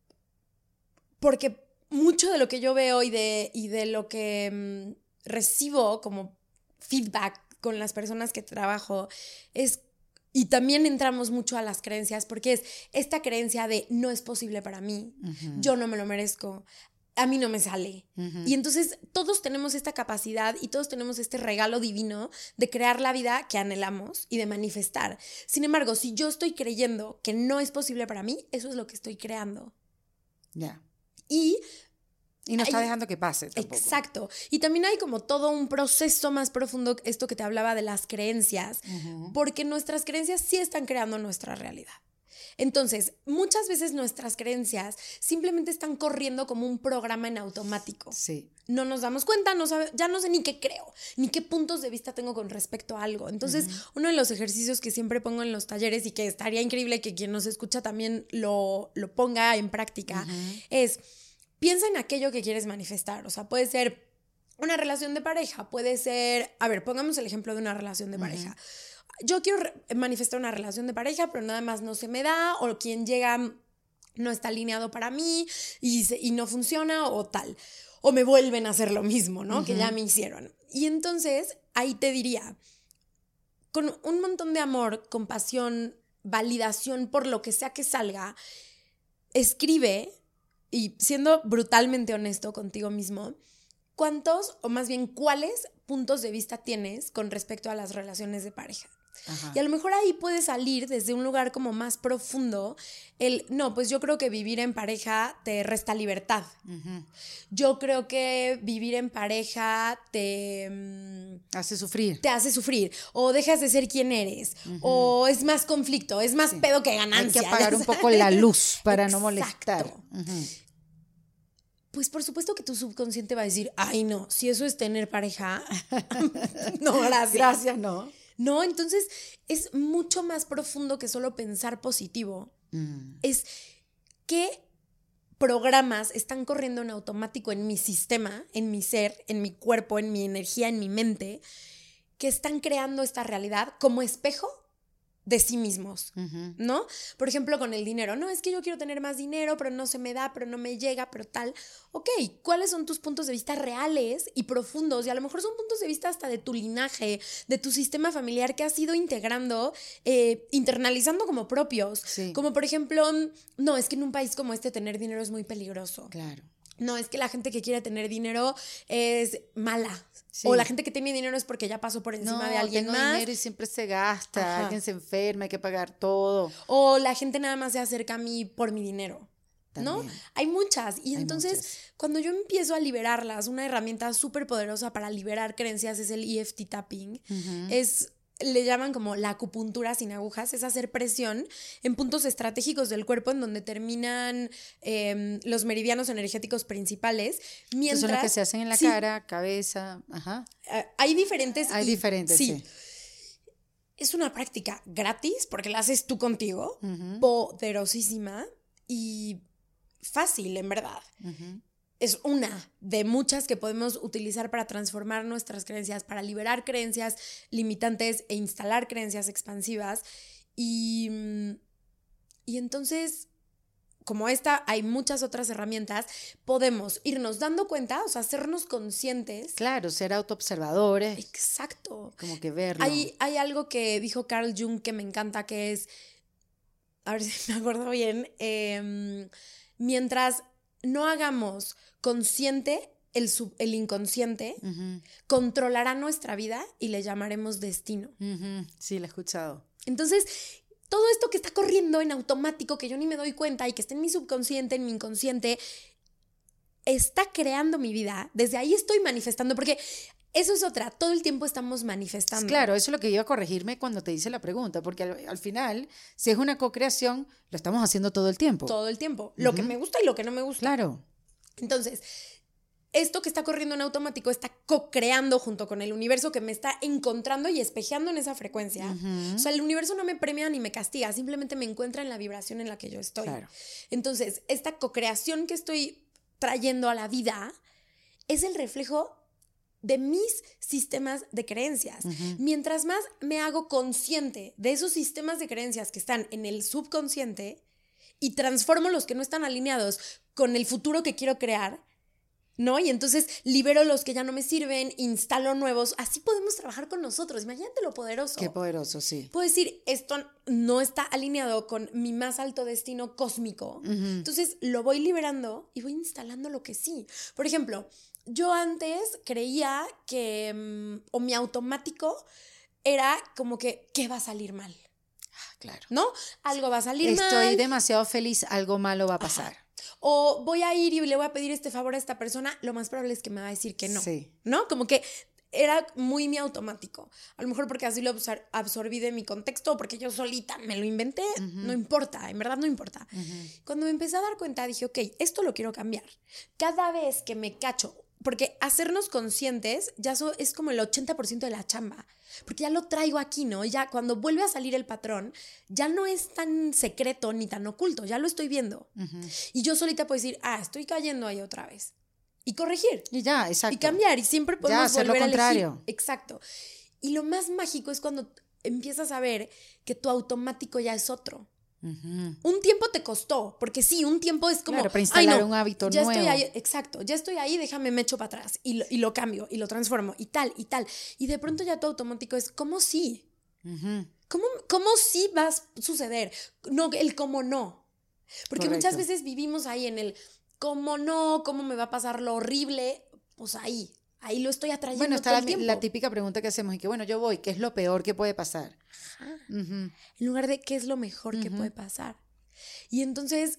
Porque mucho de lo que yo veo y de, y de lo que mmm, recibo como feedback con las personas que trabajo es, y también entramos mucho a las creencias, porque es esta creencia de no es posible para mí, uh-huh. yo no me lo merezco, a mí no me sale. Uh-huh. Y entonces todos tenemos esta capacidad y todos tenemos este regalo divino de crear la vida que anhelamos y de manifestar. Sin embargo, si yo estoy creyendo que no es posible para mí, eso es lo que estoy creando. Ya. Yeah. Y, y no está hay, dejando que pase tampoco. Exacto. Y también hay como todo un proceso más profundo, esto que te hablaba de las creencias, uh-huh. porque nuestras creencias sí están creando nuestra realidad. Entonces, muchas veces nuestras creencias simplemente están corriendo como un programa en automático. Sí. No nos damos cuenta, no sabe, ya no sé ni qué creo, ni qué puntos de vista tengo con respecto a algo. Entonces, uh-huh. uno de los ejercicios que siempre pongo en los talleres y que estaría increíble que quien nos escucha también lo, lo ponga en práctica, uh-huh. es piensa en aquello que quieres manifestar. O sea, puede ser una relación de pareja, puede ser, a ver, pongamos el ejemplo de una relación de uh-huh. pareja. Yo quiero re- manifestar una relación de pareja, pero nada más no se me da, o quien llega no está alineado para mí y, se, y no funciona, o tal. O me vuelven a hacer lo mismo, ¿no? Uh-huh. Que ya me hicieron. Y entonces, ahí te diría, con un montón de amor, compasión, validación por lo que sea que salga, escribe, y siendo brutalmente honesto contigo mismo, ¿cuántos, o más bien cuáles puntos de vista tienes con respecto a las relaciones de pareja? Ajá. Y a lo mejor ahí puede salir desde un lugar como más profundo el, no, pues yo creo que vivir en pareja te resta libertad. Uh-huh. Yo creo que vivir en pareja te... Um, hace sufrir. Te hace sufrir. O dejas de ser quien eres. Uh-huh. O es más conflicto, es más sí. pedo que ganancia. Hay que apagar un poco la luz para no molestar. Uh-huh. Pues por supuesto que tu subconsciente va a decir, ay no, si eso es tener pareja, no, gracias. Gracias, no. No, entonces es mucho más profundo que solo pensar positivo. Mm. Es qué programas están corriendo en automático en mi sistema, en mi ser, en mi cuerpo, en mi energía, en mi mente, que están creando esta realidad como espejo de sí mismos, uh-huh. ¿no? Por ejemplo, con el dinero. No, es que yo quiero tener más dinero, pero no se me da, pero no me llega, pero tal. Ok, ¿cuáles son tus puntos de vista reales y profundos? Y a lo mejor son puntos de vista hasta de tu linaje, de tu sistema familiar que has ido integrando, eh, internalizando como propios. Sí. Como por ejemplo, no, es que en un país como este tener dinero es muy peligroso. Claro. No, es que la gente que quiere tener dinero es mala. Sí. O la gente que tiene dinero es porque ya pasó por encima no, de alguien tengo más. Dinero y siempre se gasta, ajá. Alguien se enferma, hay que pagar todo. O la gente nada más se acerca a mí por mi dinero, también. ¿No? Hay muchas. Y hay entonces, muchas. Cuando yo empiezo a liberarlas, una herramienta súper poderosa para liberar creencias es el E F T tapping. Uh-huh. Es... le llaman como la acupuntura sin agujas, es hacer presión en puntos estratégicos del cuerpo en donde terminan eh, los meridianos energéticos principales. Mientras, son los que se hacen en la sí, cara, cabeza, ajá. Uh, hay diferentes. Hay y, diferentes, sí. sí. Es una práctica gratis porque la haces tú contigo, uh-huh. poderosísima y fácil, en verdad. Uh-huh. Es una de muchas que podemos utilizar para transformar nuestras creencias, para liberar creencias limitantes e instalar creencias expansivas. Y, y entonces, como esta, hay muchas otras herramientas. Podemos irnos dando cuenta, o sea, hacernos conscientes. Claro, ser autoobservadores. Exacto. Como que verlo. Hay, hay algo que dijo Carl Jung que me encanta, que es, a ver si me acuerdo bien, eh, mientras no hagamos consciente el, sub, el inconsciente, uh-huh. controlará nuestra vida y le llamaremos destino. Uh-huh. Sí, lo he escuchado. Entonces, todo esto que está corriendo en automático, que yo ni me doy cuenta y que está en mi subconsciente, en mi inconsciente, está creando mi vida. Desde ahí estoy manifestando, porque eso es otra, todo el tiempo estamos manifestando. Claro, eso es lo que iba a corregirme cuando te hice la pregunta, porque al, al final, si es una co-creación, lo estamos haciendo todo el tiempo. Todo el tiempo, lo uh-huh. que me gusta y lo que no me gusta. Claro. Entonces, esto que está corriendo en automático está co-creando junto con el universo que me está encontrando y espejeando en esa frecuencia. Uh-huh. O sea, el universo no me premia ni me castiga, simplemente me encuentra en la vibración en la que yo estoy. Claro. Entonces, esta co-creación que estoy trayendo a la vida es el reflejo de mis sistemas de creencias. Uh-huh. Mientras más me hago consciente de esos sistemas de creencias que están en el subconsciente y transformo los que no están alineados con el futuro que quiero crear, ¿no? Y entonces libero los que ya no me sirven, instalo nuevos. Así podemos trabajar con nosotros. Imagínate lo poderoso. Qué poderoso, sí. Puedo decir, esto no está alineado con mi más alto destino cósmico. Uh-huh. Entonces lo voy liberando y voy instalando lo que sí. Por ejemplo, yo antes creía que, um, o mi automático era como que, ¿qué va a salir mal? Ah, claro. ¿No? Algo va a salir Estoy mal. Estoy demasiado feliz, algo malo va a pasar. Ajá. O voy a ir y le voy a pedir este favor a esta persona, lo más probable es que me va a decir que no. Sí. ¿No? Como que era muy mi automático. A lo mejor porque así lo absorbí de mi contexto, o porque yo solita me lo inventé, uh-huh. no importa, en verdad no importa. Uh-huh. Cuando me empecé a dar cuenta dije, ok, esto lo quiero cambiar. Cada vez que me cacho, porque hacernos conscientes ya so, es como el ochenta por ciento de la chamba, porque ya lo traigo aquí, ¿no? Ya cuando vuelve a salir el patrón, ya no es tan secreto ni tan oculto, ya lo estoy viendo. Uh-huh. Y yo solita puedo decir, ah, estoy cayendo ahí otra vez. Y corregir. Y ya, exacto. Y cambiar, y siempre podemos ya, volver lo contrario. a elegir. Exacto. Y lo más mágico es cuando empiezas a ver que tu automático ya es otro. Uh-huh. Un tiempo te costó, porque sí, un tiempo es como, claro, para instalar ay, no, un hábito ya nuevo. Estoy ahí, exacto, ya estoy ahí, déjame me echo para atrás y lo, y lo cambio y lo transformo y tal y tal. Y de pronto ya tu automático es, ¿cómo sí? Uh-huh. ¿Cómo, ¿Cómo sí va a suceder? No, el cómo no. Porque Correcto. Muchas veces vivimos ahí en el cómo no, cómo me va a pasar lo horrible, pues ahí. Ahí lo estoy atrayendo. Bueno, está todo la, el tiempo. la típica pregunta que hacemos y que bueno, yo voy, ¿qué es lo peor que puede pasar? Ajá. Uh-huh. En lugar de ¿qué es lo mejor uh-huh. que puede pasar? Y entonces,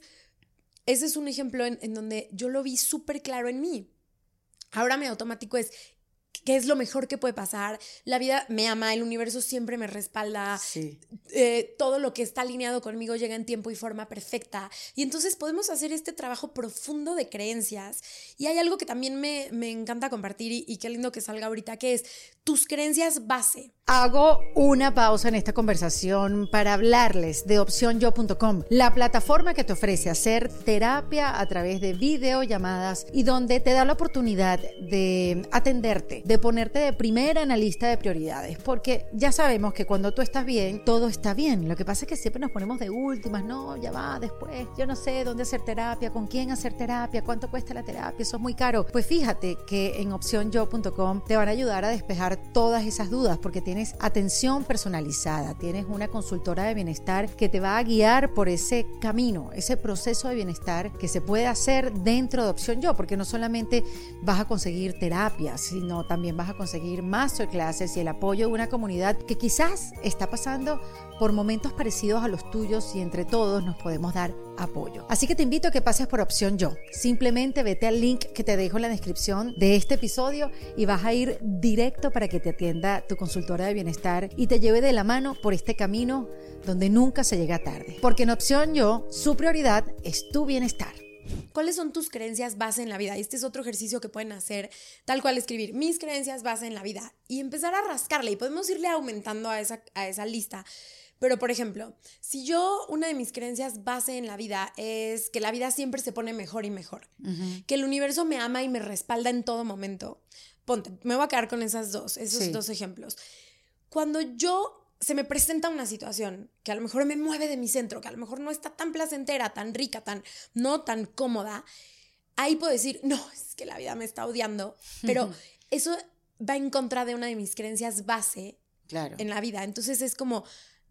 ese es un ejemplo en, en donde yo lo vi súper claro en mí. Ahora mi automático es, ¿qué es lo mejor que puede pasar? La vida me ama, el universo siempre me respalda. Sí. Eh, todo lo que está alineado conmigo llega en tiempo y forma perfecta. Y entonces podemos hacer este trabajo profundo de creencias. Y hay algo que también me, me encanta compartir y, y qué lindo que salga ahorita, que es tus creencias base. Hago una pausa en esta conversación para hablarles de opción yo punto com, la plataforma que te ofrece hacer terapia a través de videollamadas y donde te da la oportunidad de atenderte, de ponerte de primera en la lista de prioridades, porque ya sabemos que cuando tú estás bien, todo está bien. Lo que pasa es que siempre nos ponemos de últimas, no, ya va, después, yo no sé dónde hacer terapia, con quién hacer terapia, cuánto cuesta la terapia, eso es muy caro. Pues fíjate que en opción yo punto com te van a ayudar a despejar todas esas dudas, porque tienes atención personalizada, tienes una consultora de bienestar que te va a guiar por ese camino, ese proceso de bienestar que se puede hacer dentro de Opción Yo, porque no solamente vas a conseguir terapia, sino también vas a conseguir masterclasses y el apoyo de una comunidad que quizás está pasando por momentos parecidos a los tuyos y entre todos nos podemos dar apoyo. Así que te invito a que pases por Opción Yo. Simplemente vete al link que te dejo en la descripción de este episodio y vas a ir directo para que te atienda tu consultora de bienestar y te lleve de la mano por este camino donde nunca se llega tarde. Porque en Opción Yo, su prioridad es tu bienestar. ¿Cuáles son tus creencias base en la vida? Este es otro ejercicio que pueden hacer, tal cual escribir mis creencias base en la vida y empezar a rascarle y podemos irle aumentando a esa, a esa lista. Pero, por ejemplo, si yo, una de mis creencias base en la vida es que la vida siempre se pone mejor y mejor, uh-huh. que el universo me ama y me respalda en todo momento. Ponte, me voy a quedar con esas dos, esos sí. dos ejemplos. Cuando yo se me presenta una situación que a lo mejor me mueve de mi centro, que a lo mejor no está tan placentera, tan rica, tan no tan cómoda, ahí puedo decir, no, es que la vida me está odiando, pero uh-huh. eso va en contra de una de mis creencias base claro. en la vida. Entonces es como,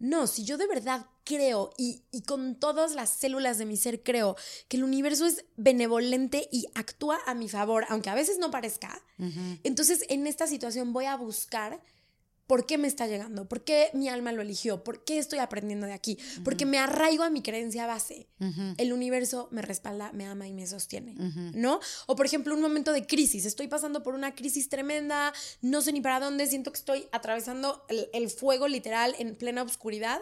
no, si yo de verdad creo y, y con todas las células de mi ser creo que el universo es benevolente y actúa a mi favor, aunque a veces no parezca, uh-huh. entonces en esta situación voy a buscar por qué me está llegando, por qué mi alma lo eligió, por qué estoy aprendiendo de aquí, uh-huh. porque me arraigo a mi creencia base. Uh-huh. El universo me respalda, me ama y me sostiene, uh-huh. ¿no? O por ejemplo, un momento de crisis, estoy pasando por una crisis tremenda, no sé ni para dónde, siento que estoy atravesando el, el fuego literal en plena oscuridad.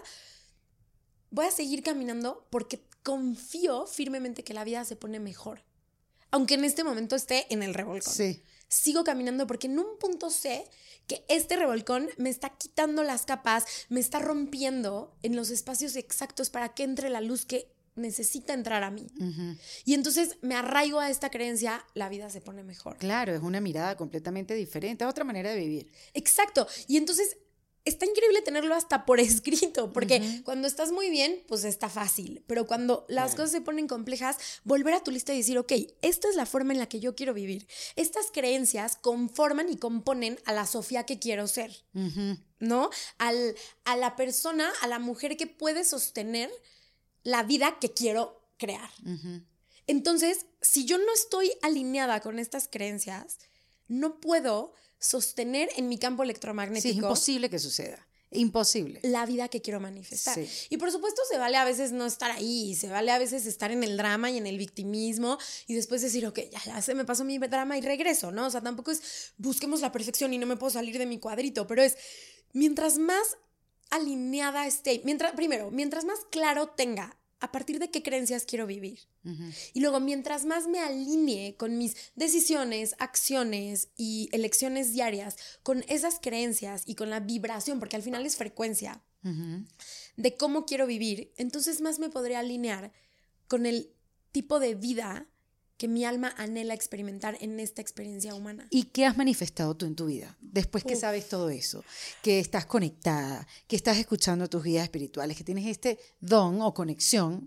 Voy a seguir caminando porque confío firmemente que la vida se pone mejor. Aunque en este momento esté en el revolcón. Sí. Sigo caminando porque en un punto sé que este revolcón me está quitando las capas, me está rompiendo en los espacios exactos para que entre la luz que necesita entrar a mí. Uh-huh. Y entonces me arraigo a esta creencia, la vida se pone mejor. Claro, es una mirada completamente diferente, es otra manera de vivir. Exacto. Y entonces está increíble tenerlo hasta por escrito, porque uh-huh. cuando estás muy bien, pues está fácil, pero cuando las claro. cosas se ponen complejas, volver a tu lista y decir, ok, esta es la forma en la que yo quiero vivir. Estas creencias conforman y componen a la Sofía que quiero ser, uh-huh. ¿no? Al, a la persona, a la mujer que puede sostener la vida que quiero crear. Uh-huh. Entonces, si yo no estoy alineada con estas creencias, no puedo sostener en mi campo electromagnético. Sí, es imposible que suceda. Imposible. La vida que quiero manifestar. Sí. Y por supuesto se vale a veces no estar ahí, se vale a veces estar en el drama y en el victimismo y después decir, ok, ya, ya se me pasó mi drama y regreso, ¿no? O sea, tampoco es busquemos la perfección y no me puedo salir de mi cuadrito, pero es mientras más alineada esté, mientras, primero, mientras más claro tenga a partir de qué creencias quiero vivir. Uh-huh. Y luego, mientras más me alinee con mis decisiones, acciones y elecciones diarias, con esas creencias y con la vibración, porque al final es frecuencia, uh-huh. de cómo quiero vivir, entonces más me podré alinear con el tipo de vida que mi alma anhela experimentar en esta experiencia humana. ¿Y qué has manifestado tú en tu vida? Después que Uf. sabes todo eso, que estás conectada, que estás escuchando tus guías espirituales, que tienes este don o conexión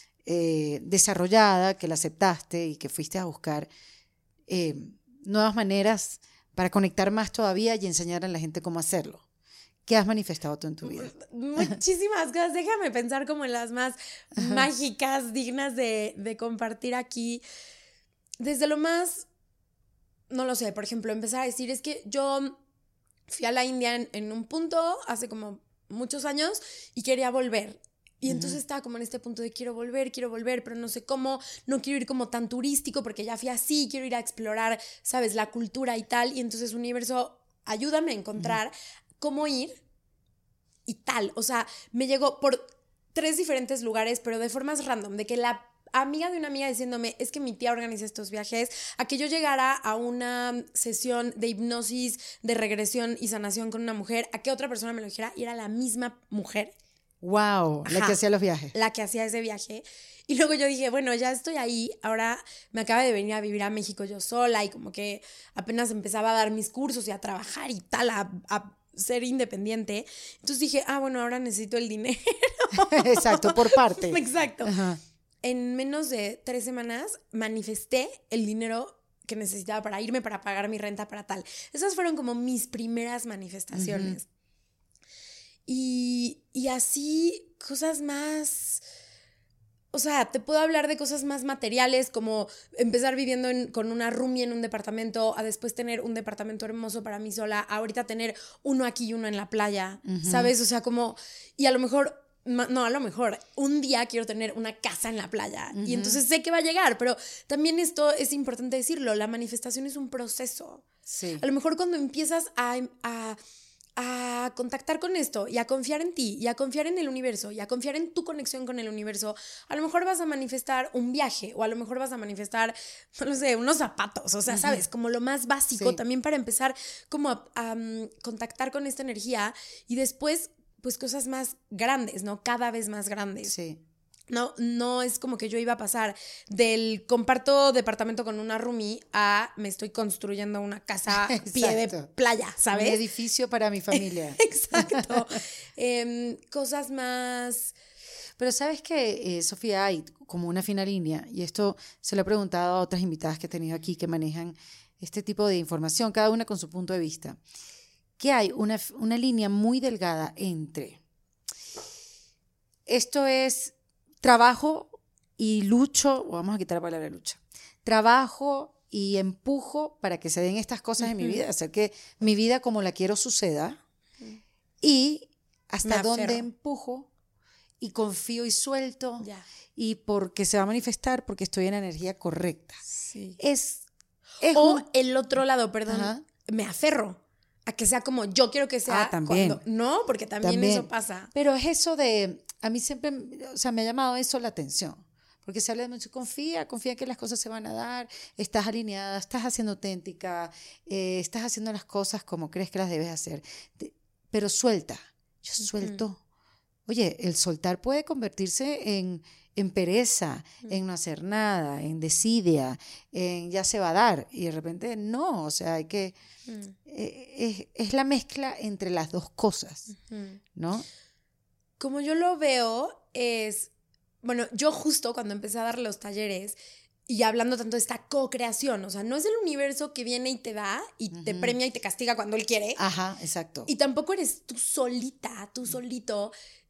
eh, desarrollada, que la aceptaste y que fuiste a buscar eh, nuevas maneras para conectar más todavía y enseñar a la gente cómo hacerlo. ¿Qué has manifestado tú en tu vida? Muchísimas cosas. Déjame pensar como en las más Ajá. mágicas, dignas de, de compartir aquí. Desde lo más, no lo sé, por ejemplo, empezar a decir, es que yo fui a la India en, en un punto hace como muchos años y quería volver. Y uh-huh. entonces estaba como en este punto de quiero volver, quiero volver, pero no sé cómo, no quiero ir como tan turístico porque ya fui así, quiero ir a explorar, ¿sabes? La cultura y tal. Y entonces, universo, ayúdame a encontrar uh-huh. cómo ir y tal. O sea, me llegó por tres diferentes lugares, pero de formas random, de que la amiga de una amiga diciéndome, es que mi tía organiza estos viajes, a que yo llegara a una sesión de hipnosis, de regresión y sanación con una mujer, a que otra persona me lo dijera y era la misma mujer. ¡Wow! Ajá, la que hacía los viajes. La que hacía ese viaje. Y luego yo dije, bueno, ya estoy ahí, ahora me acaba de venir a vivir a México yo sola y como que apenas empezaba a dar mis cursos y a trabajar y tal, a, a ser independiente. Entonces dije, ah, bueno, ahora necesito el dinero. Exacto, por parte. Exacto. Ajá. En menos de tres semanas manifesté el dinero que necesitaba para irme, para pagar mi renta, para tal. Esas fueron como mis primeras manifestaciones. Uh-huh. Y, y así cosas más... O sea, te puedo hablar de cosas más materiales, como empezar viviendo en, con una roomie en un departamento, a después tener un departamento hermoso para mí sola, a ahorita tener uno aquí y uno en la playa, uh-huh. ¿sabes? O sea, como... Y a lo mejor... No, a lo mejor un día quiero tener una casa en la playa uh-huh. y entonces sé que va a llegar, pero también esto es importante decirlo, la manifestación es un proceso. Sí. A lo mejor cuando empiezas a, a, a contactar con esto y a confiar en ti y a confiar en el universo y a confiar en tu conexión con el universo, a lo mejor vas a manifestar un viaje o a lo mejor vas a manifestar, no sé, unos zapatos, o sea, uh-huh. ¿sabes? Como lo más básico sí. también para empezar como a, a um, contactar con esta energía y después pues cosas más grandes, ¿no? Cada vez más grandes. Sí. No, no es como que yo iba a pasar del comparto departamento con una roomie a me estoy construyendo una casa a pie de playa, ¿sabes? Un edificio para mi familia. Exacto. eh, cosas más... Pero ¿sabes qué, eh, Sofía? Hay como una fina línea, y esto se lo he preguntado a otras invitadas que he tenido aquí que manejan este tipo de información, cada una con su punto de vista. Que hay una, una línea muy delgada entre esto es trabajo y lucho, o vamos a quitar la palabra lucha, trabajo y empujo para que se den estas cosas uh-huh. en mi vida, hacer que mi vida como la quiero suceda uh-huh. y hasta dónde empujo y confío y suelto ya. y porque se va a manifestar porque estoy en la energía correcta. Sí. Es, es o un... el otro lado, perdón, Ajá. me aferro a que sea como yo quiero que sea. Ah, también. Cuando, no, porque también, también eso pasa. Pero es eso de, a mí siempre, o sea, me ha llamado eso la atención. Porque se habla de mucho, confía, confía que las cosas se van a dar, estás alineada, estás haciendo auténtica, eh, estás haciendo las cosas como crees que las debes hacer. De, pero suelta, yo suelto. Uh-huh. Oye, el soltar puede convertirse en, en pereza, uh-huh. en no hacer nada, en desidia, en ya se va a dar. Y de repente no, o sea, hay que... Uh-huh. Eh, es, es la mezcla entre las dos cosas, uh-huh. ¿no? Como yo lo veo es... Bueno, yo justo cuando empecé a dar los talleres y hablando tanto de esta co-creación, o sea, no es el universo que viene y te da y uh-huh. te premia y te castiga cuando él quiere. Ajá, exacto. Y tampoco eres tú solita, tú solito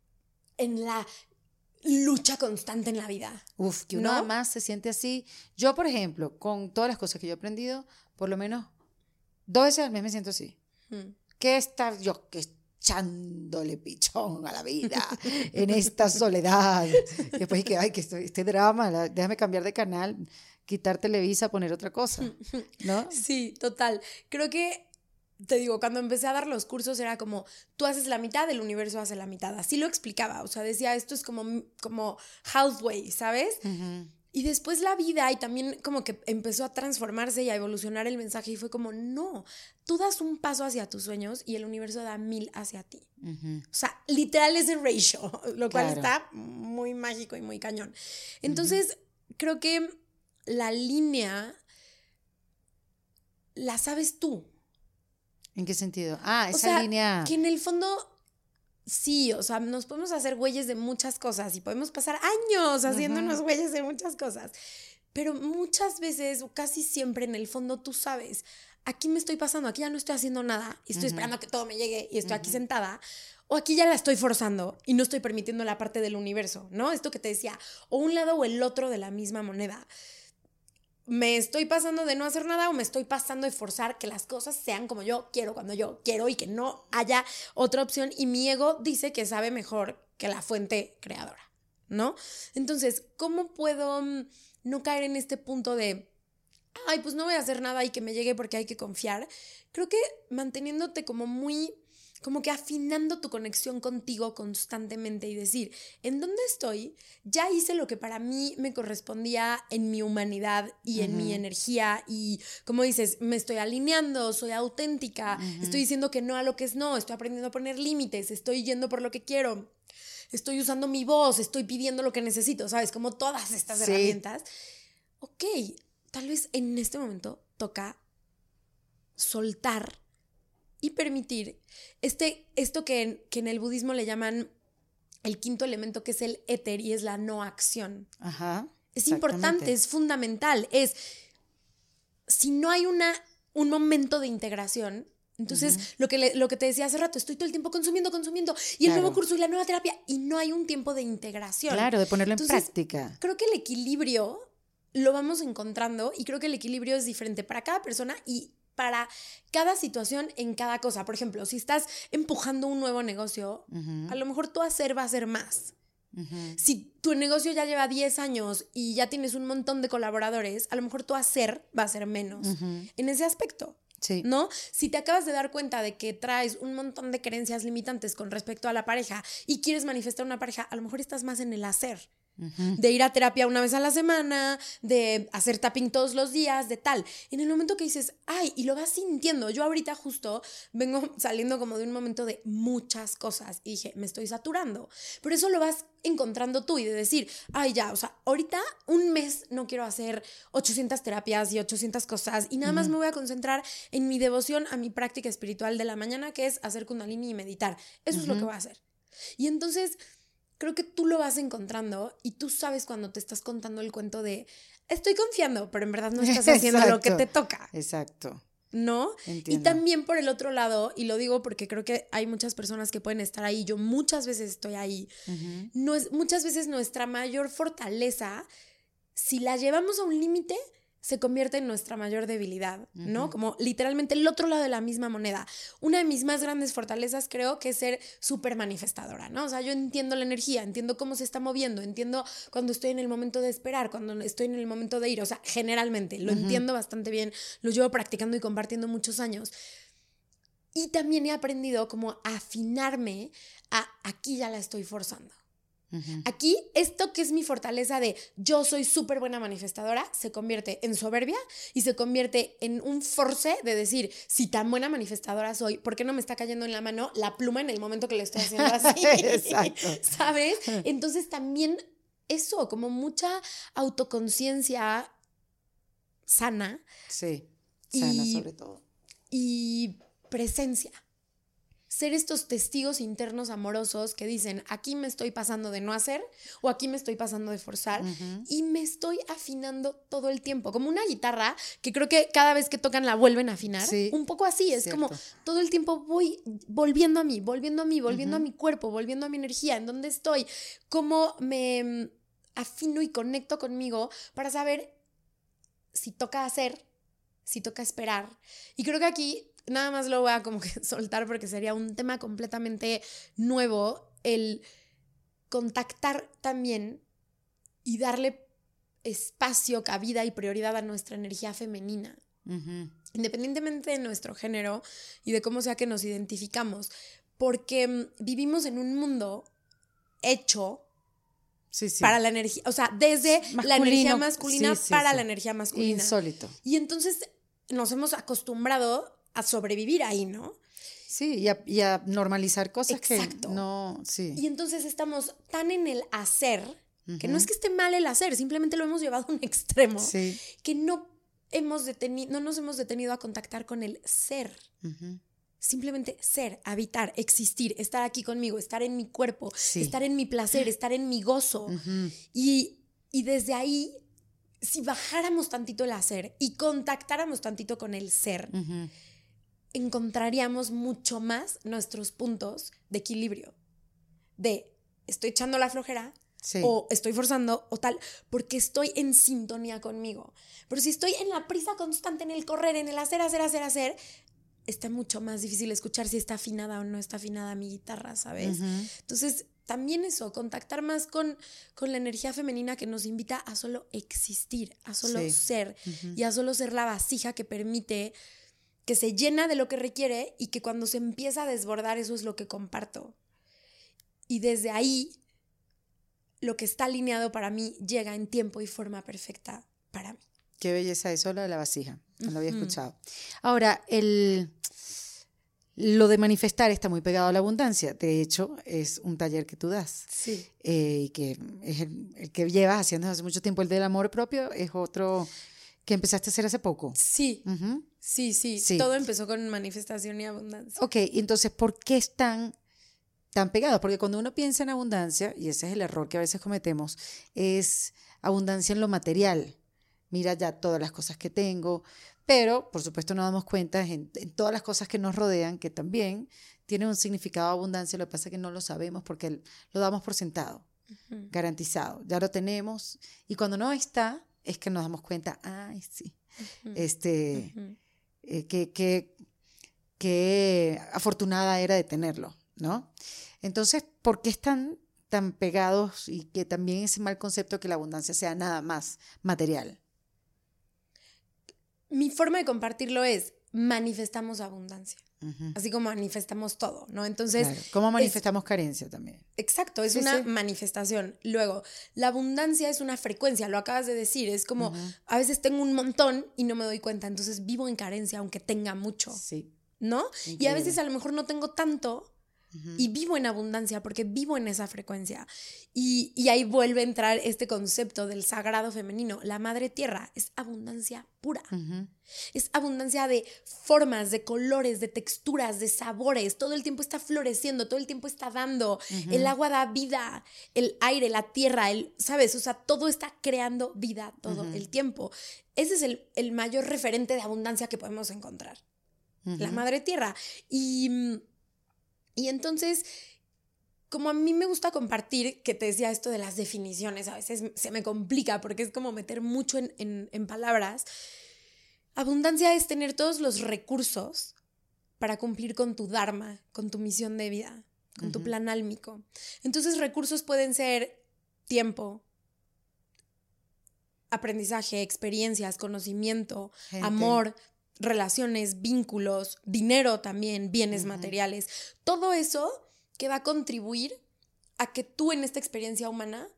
en la lucha constante en la vida. Uf, que uno ¿no? además se siente así. Yo, por ejemplo, con todas las cosas que yo he aprendido, por lo menos dos veces al mes me siento así. Uh-huh. ¿Qué estar yo? ¿Qué echándole pichón a la vida en esta soledad? Y después que, ay, que estoy, este drama, la, déjame cambiar de canal, quitar Televisa, poner otra cosa, ¿no? Sí, total. Creo que, te digo, cuando empecé a dar los cursos era como, tú haces la mitad, el universo hace la mitad. Así lo explicaba, o sea, decía, esto es como, como halfway, ¿sabes? Uh-huh. Y después la vida y también como que empezó a transformarse y a evolucionar el mensaje y fue como, no, tú das un paso hacia tus sueños y el universo da mil hacia ti. Uh-huh. O sea, literal es el ratio, lo cual claro. está muy mágico y muy cañón. Entonces, uh-huh. creo que la línea la sabes tú. ¿En qué sentido? Ah, esa o sea, línea... que en el fondo... Sí, o sea, nos podemos hacer güeyes de muchas cosas y podemos pasar años haciéndonos uh-huh. güeyes de muchas cosas. Pero muchas veces, o casi siempre, en el fondo tú sabes, aquí me estoy pasando, aquí ya no estoy haciendo nada y estoy uh-huh. esperando a que todo me llegue y estoy uh-huh. aquí sentada. O aquí ya la estoy forzando y no estoy permitiendo la parte del universo, ¿no? Esto que te decía, o un lado o el otro de la misma moneda. ¿Me estoy pasando de no hacer nada o me estoy pasando de forzar que las cosas sean como yo quiero, cuando yo quiero y que no haya otra opción? Y mi ego dice que sabe mejor que la fuente creadora, ¿no? Entonces, ¿cómo puedo no caer en este punto de, ay, pues no voy a hacer nada y que me llegue porque hay que confiar? Creo que manteniéndote como muy... como que afinando tu conexión contigo constantemente y decir, ¿en dónde estoy? Ya hice lo que para mí me correspondía en mi humanidad y en uh-huh. mi energía y, como dices, me estoy alineando, soy auténtica, uh-huh. estoy diciendo que no a lo que es no, estoy aprendiendo a poner límites, estoy yendo por lo que quiero, estoy usando mi voz, estoy pidiendo lo que necesito, ¿sabes? Como todas estas sí. herramientas. Ok, tal vez en este momento toca soltar y permitir este, esto que en, que en el budismo le llaman el quinto elemento, que es el éter, y es la no acción. Ajá, es importante, es fundamental. Es, si no hay una, un momento de integración, entonces uh-huh. lo, que le, lo que te decía hace rato, estoy todo el tiempo consumiendo, consumiendo, y claro. el nuevo curso y la nueva terapia, y no hay un tiempo de integración. Claro, de ponerlo entonces, en práctica. Creo que el equilibrio lo vamos encontrando, y creo que el equilibrio es diferente para cada persona y para cada situación en cada cosa. Por ejemplo, si estás empujando un nuevo negocio, uh-huh. a lo mejor tu hacer va a ser más. Uh-huh. Si tu negocio ya lleva diez años y ya tienes un montón de colaboradores, a lo mejor tu hacer va a ser menos. Uh-huh. En ese aspecto, sí. ¿no? Si te acabas de dar cuenta de que traes un montón de creencias limitantes con respecto a la pareja y quieres manifestar una pareja, a lo mejor estás más en el hacer. Uh-huh. De ir a terapia una vez a la semana, de hacer tapping todos los días, de tal. En el momento que dices, ay, y lo vas sintiendo. Yo ahorita justo vengo saliendo como de un momento de muchas cosas y dije, me estoy saturando. Pero eso lo vas encontrando tú y de decir, ay, ya, o sea, ahorita un mes no quiero hacer ochocientas terapias y ochocientas cosas y nada uh-huh. más me voy a concentrar en mi devoción a mi práctica espiritual de la mañana, que es hacer kundalini y meditar. Eso uh-huh. es lo que voy a hacer. Y entonces... creo que tú lo vas encontrando y tú sabes cuando te estás contando el cuento de estoy confiando, pero en verdad no estás haciendo lo que te toca. Exacto. ¿no? Entiendo. Y también por el otro lado, y lo digo porque creo que hay muchas personas que pueden estar ahí, yo muchas veces estoy ahí, uh-huh. no es, muchas veces nuestra mayor fortaleza, si la llevamos a un límite, se convierte en nuestra mayor debilidad, uh-huh. ¿no? Como literalmente el otro lado de la misma moneda. Una de mis más grandes fortalezas creo que es ser súper manifestadora, ¿no? O sea, yo entiendo la energía, entiendo cómo se está moviendo, entiendo cuando estoy en el momento de esperar, cuando estoy en el momento de ir, o sea, generalmente lo uh-huh. entiendo bastante bien, lo llevo practicando y compartiendo muchos años. Y también he aprendido como a afinarme a aquí ya la estoy forzando. Uh-huh. Aquí, esto que es mi fortaleza de yo soy súper buena manifestadora, se convierte en soberbia y se convierte en un force de decir, si tan buena manifestadora soy, ¿por qué no me está cayendo en la mano la pluma en el momento que le estoy haciendo así? Exacto. ¿Sabes? Entonces también eso, como mucha autoconciencia sana. Sí, sana y, sobre todo. Y presencia. Ser estos testigos internos amorosos que dicen, aquí me estoy pasando de no hacer o aquí me estoy pasando de forzar uh-huh. y me estoy afinando todo el tiempo, como una guitarra que creo que cada vez que tocan la vuelven a afinar, sí, un poco así, es cierto. Como todo el tiempo voy volviendo a mí, volviendo a mí, volviendo uh-huh. a mi cuerpo, volviendo a mi energía, en dónde estoy, cómo me afino y conecto conmigo para saber si toca hacer, si toca esperar. Y creo que aquí nada más lo voy a como que soltar porque sería un tema completamente nuevo, el contactar también y darle espacio, cabida y prioridad a nuestra energía femenina. Uh-huh. Independientemente de nuestro género y de cómo sea que nos identificamos, porque vivimos en un mundo hecho sí, sí. para la energía, o sea, desde masculino, la energía masculina sí, sí, para sí. la energía masculina. Insólito. Y entonces nos hemos acostumbrado a sobrevivir ahí, ¿no? Sí, y a, y a normalizar cosas Exacto. que no... Sí. Y entonces estamos tan en el hacer, uh-huh. que no es que esté mal el hacer, simplemente lo hemos llevado a un extremo, sí. que no, hemos deteni- no nos hemos detenido a contactar con el ser. Uh-huh. Simplemente ser, habitar, existir, estar aquí conmigo, estar en mi cuerpo, sí. estar en mi placer, estar en mi gozo. Uh-huh. Y, y desde ahí, si bajáramos tantito el hacer y contactáramos tantito con el ser, uh-huh. encontraríamos mucho más nuestros puntos de equilibrio. De estoy echando la flojera sí. o estoy forzando o tal, porque estoy en sintonía conmigo. Pero si estoy en la prisa constante, en el correr, en el hacer, hacer, hacer, hacer, está mucho más difícil escuchar si está afinada o no está afinada mi guitarra, ¿sabes? Uh-huh. Entonces, también eso, contactar más con, con la energía femenina que nos invita a solo existir, a solo sí. ser uh-huh. y a solo ser la vasija que permite que se llena de lo que requiere y que cuando se empieza a desbordar eso es lo que comparto. Y desde ahí, lo que está alineado para mí llega en tiempo y forma perfecta para mí. Qué belleza eso, lo de la vasija. No lo había uh-huh. escuchado. Ahora, el, lo de manifestar está muy pegado a la abundancia. De hecho, es un taller que tú das. Sí. Eh, y que es el, el que llevas haciendo hace mucho tiempo. El del amor propio es otro que empezaste a hacer hace poco. Sí. Uh-huh. Sí, sí, sí. Todo empezó con manifestación y abundancia. Ok, entonces, ¿por qué están tan pegados? Porque cuando uno piensa en abundancia, y ese es el error que a veces cometemos, es abundancia en lo material. Mira ya todas las cosas que tengo, pero por supuesto nos damos cuenta en, en todas las cosas que nos rodean, que también tienen un significado de abundancia, lo que pasa es que no lo sabemos porque lo damos por sentado, uh-huh. garantizado, ya lo tenemos, y cuando no está, es que nos damos cuenta, ay, sí, uh-huh. este, uh-huh. eh, que, que, que afortunada era de tenerlo, ¿no? Entonces, ¿por qué están tan pegados y que también ese mal concepto que la abundancia sea nada más material? Mi forma de compartirlo es, manifestamos abundancia. Uh-huh. Así como manifestamos todo, ¿no? Entonces... Claro. ¿Cómo manifestamos es, carencia también? Exacto, es sí, una sí. manifestación. Luego, la abundancia es una frecuencia, lo acabas de decir. Es como, uh-huh. a veces tengo un montón y no me doy cuenta, entonces vivo en carencia aunque tenga mucho. Sí. ¿No? Increíble. Y a veces a lo mejor no tengo tanto, Uh-huh. Y vivo en abundancia porque vivo en esa frecuencia. Y, y ahí vuelve a entrar este concepto del sagrado femenino. La madre tierra es abundancia pura. Uh-huh. Es abundancia de formas, de colores, de texturas, de sabores. Todo el tiempo está floreciendo, todo el tiempo está dando. Uh-huh. El agua da vida, el aire, la tierra, el, ¿sabes? O sea, todo está creando vida todo uh-huh. el tiempo. Ese es el, el mayor referente de abundancia que podemos encontrar. Uh-huh. La madre tierra. Y... Y entonces, como a mí me gusta compartir, que te decía esto de las definiciones, a veces se me complica porque es como meter mucho en, en, en palabras. Abundancia es tener todos los recursos para cumplir con tu dharma, con tu misión de vida, con uh-huh. tu plan álmico. Entonces, recursos pueden ser tiempo, aprendizaje, experiencias, conocimiento, Gente. amor, relaciones, vínculos, dinero también, bienes uh-huh. materiales, todo eso que va a contribuir a que tú en esta experiencia humana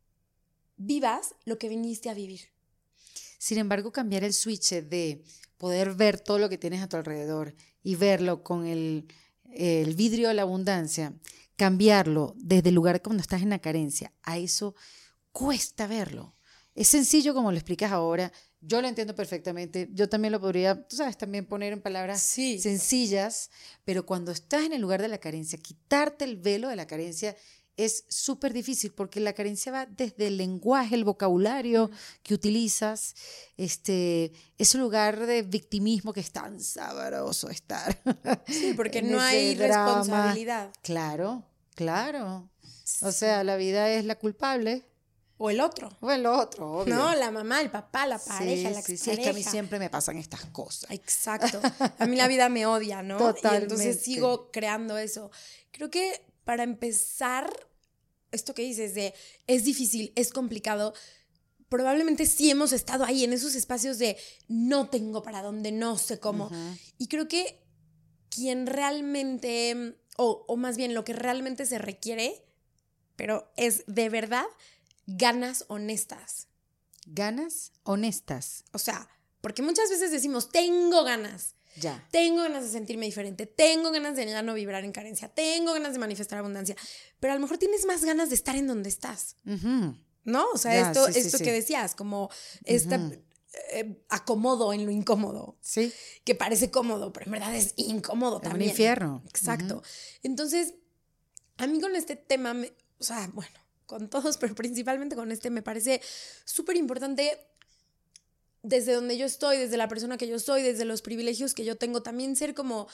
vivas lo que viniste a vivir. Sin embargo, cambiar el switch de poder ver todo lo que tienes a tu alrededor y verlo con el, el vidrio de la abundancia, cambiarlo desde el lugar cuando estás en la carencia, a eso cuesta verlo. Es sencillo como lo explicas ahora. Yo lo entiendo perfectamente, yo también lo podría, tú sabes, también poner en palabras sí. sencillas, pero cuando estás en el lugar de la carencia, quitarte el velo de la carencia es súper difícil porque la carencia va desde el lenguaje, el vocabulario que utilizas, este, ese lugar de victimismo que es tan sabroso estar. Sí, porque no hay drama. Responsabilidad. Claro, claro. Sí. O sea, la vida es la culpable. O el otro. O el otro, obvio. No, la mamá, el papá, la pareja, sí, la sí, expareja. Sí, es que a mí siempre me pasan estas cosas. Exacto. A mí la vida me odia, ¿no? Totalmente. Y entonces sigo creando eso. Creo que para empezar, esto que dices de es difícil, es complicado, probablemente sí hemos estado ahí en esos espacios de no tengo para dónde, no sé cómo. Uh-huh. Y creo que quien realmente, o, o más bien lo que realmente se requiere, pero es de verdad... ganas honestas. ¿Ganas honestas? O sea, porque muchas veces decimos, tengo ganas. Ya. Tengo ganas de sentirme diferente. Tengo ganas de ya no vibrar en carencia. Tengo ganas de manifestar abundancia. Pero a lo mejor tienes más ganas de estar en donde estás. Uh-huh. ¿No? O sea, ya, esto, sí, esto sí, que sí. decías, como este uh-huh. eh, acomodo en lo incómodo. Sí. Que parece cómodo, pero en verdad es incómodo es también. Un infierno. Exacto. Uh-huh. Entonces, a mí con este tema, me, o sea, bueno, con todos, pero principalmente con este, me parece súper importante desde donde yo estoy, desde la persona que yo soy, desde los privilegios que yo tengo, también ser como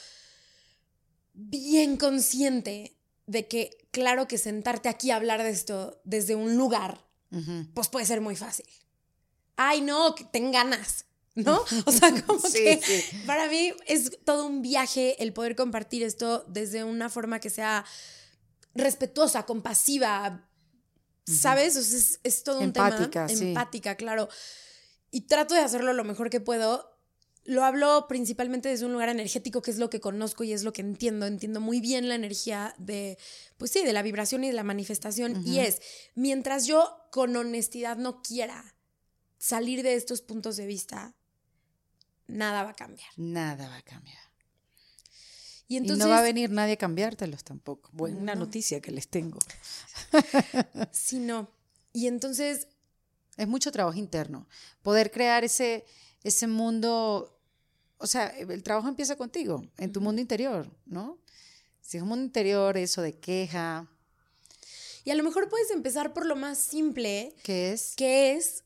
bien consciente de que, claro que sentarte aquí a hablar de esto desde un lugar, uh-huh. pues puede ser muy fácil. Ay, no, que ten ganas, ¿no? O sea, como sí, que sí. para mí es todo un viaje el poder compartir esto desde una forma que sea respetuosa, compasiva, ¿sabes? O sea, es, es todo un empática, tema. Sí. Empática, claro. Y trato de hacerlo lo mejor que puedo. Lo hablo principalmente desde un lugar energético, que es lo que conozco y es lo que entiendo. Entiendo muy bien la energía de, pues sí, de la vibración y de la manifestación. Uh-huh. Y es, mientras yo con honestidad no quiera salir de estos puntos de vista, nada va a cambiar. Nada va a cambiar. Y, entonces, y no va a venir nadie a cambiártelos tampoco. Buena no. noticia que les tengo. Sí, no. Y entonces... es mucho trabajo interno. Poder crear ese, ese mundo... O sea, el trabajo empieza contigo, en tu uh-huh. mundo interior, ¿no? Si es un mundo interior, eso de queja... Y a lo mejor puedes empezar por lo más simple. ¿Qué es? Que es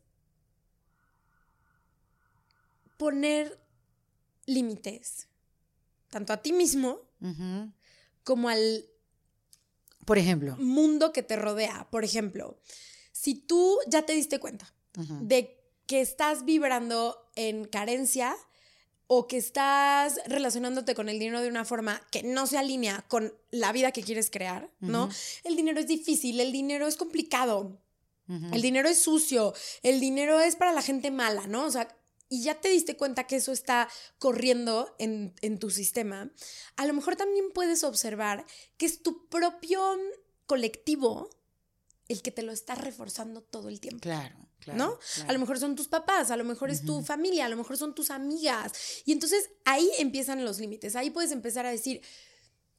poner límites. Tanto a ti mismo uh-huh. como al por ejemplo mundo que te rodea. Por ejemplo, si tú ya te diste cuenta uh-huh. de que estás vibrando en carencia o que estás relacionándote con el dinero de una forma que no se alinea con la vida que quieres crear, uh-huh. ¿no? El dinero es difícil, el dinero es complicado, uh-huh. el dinero es sucio, el dinero es para la gente mala, ¿no? O sea, y ya te diste cuenta que eso está corriendo en, en tu sistema, a lo mejor también puedes observar que es tu propio colectivo el que te lo está reforzando todo el tiempo. Claro, claro. ¿No? Claro. A lo mejor son tus papás, a lo mejor es uh-huh. tu familia, a lo mejor son tus amigas. Y entonces ahí empiezan los límites. Ahí puedes empezar a decir,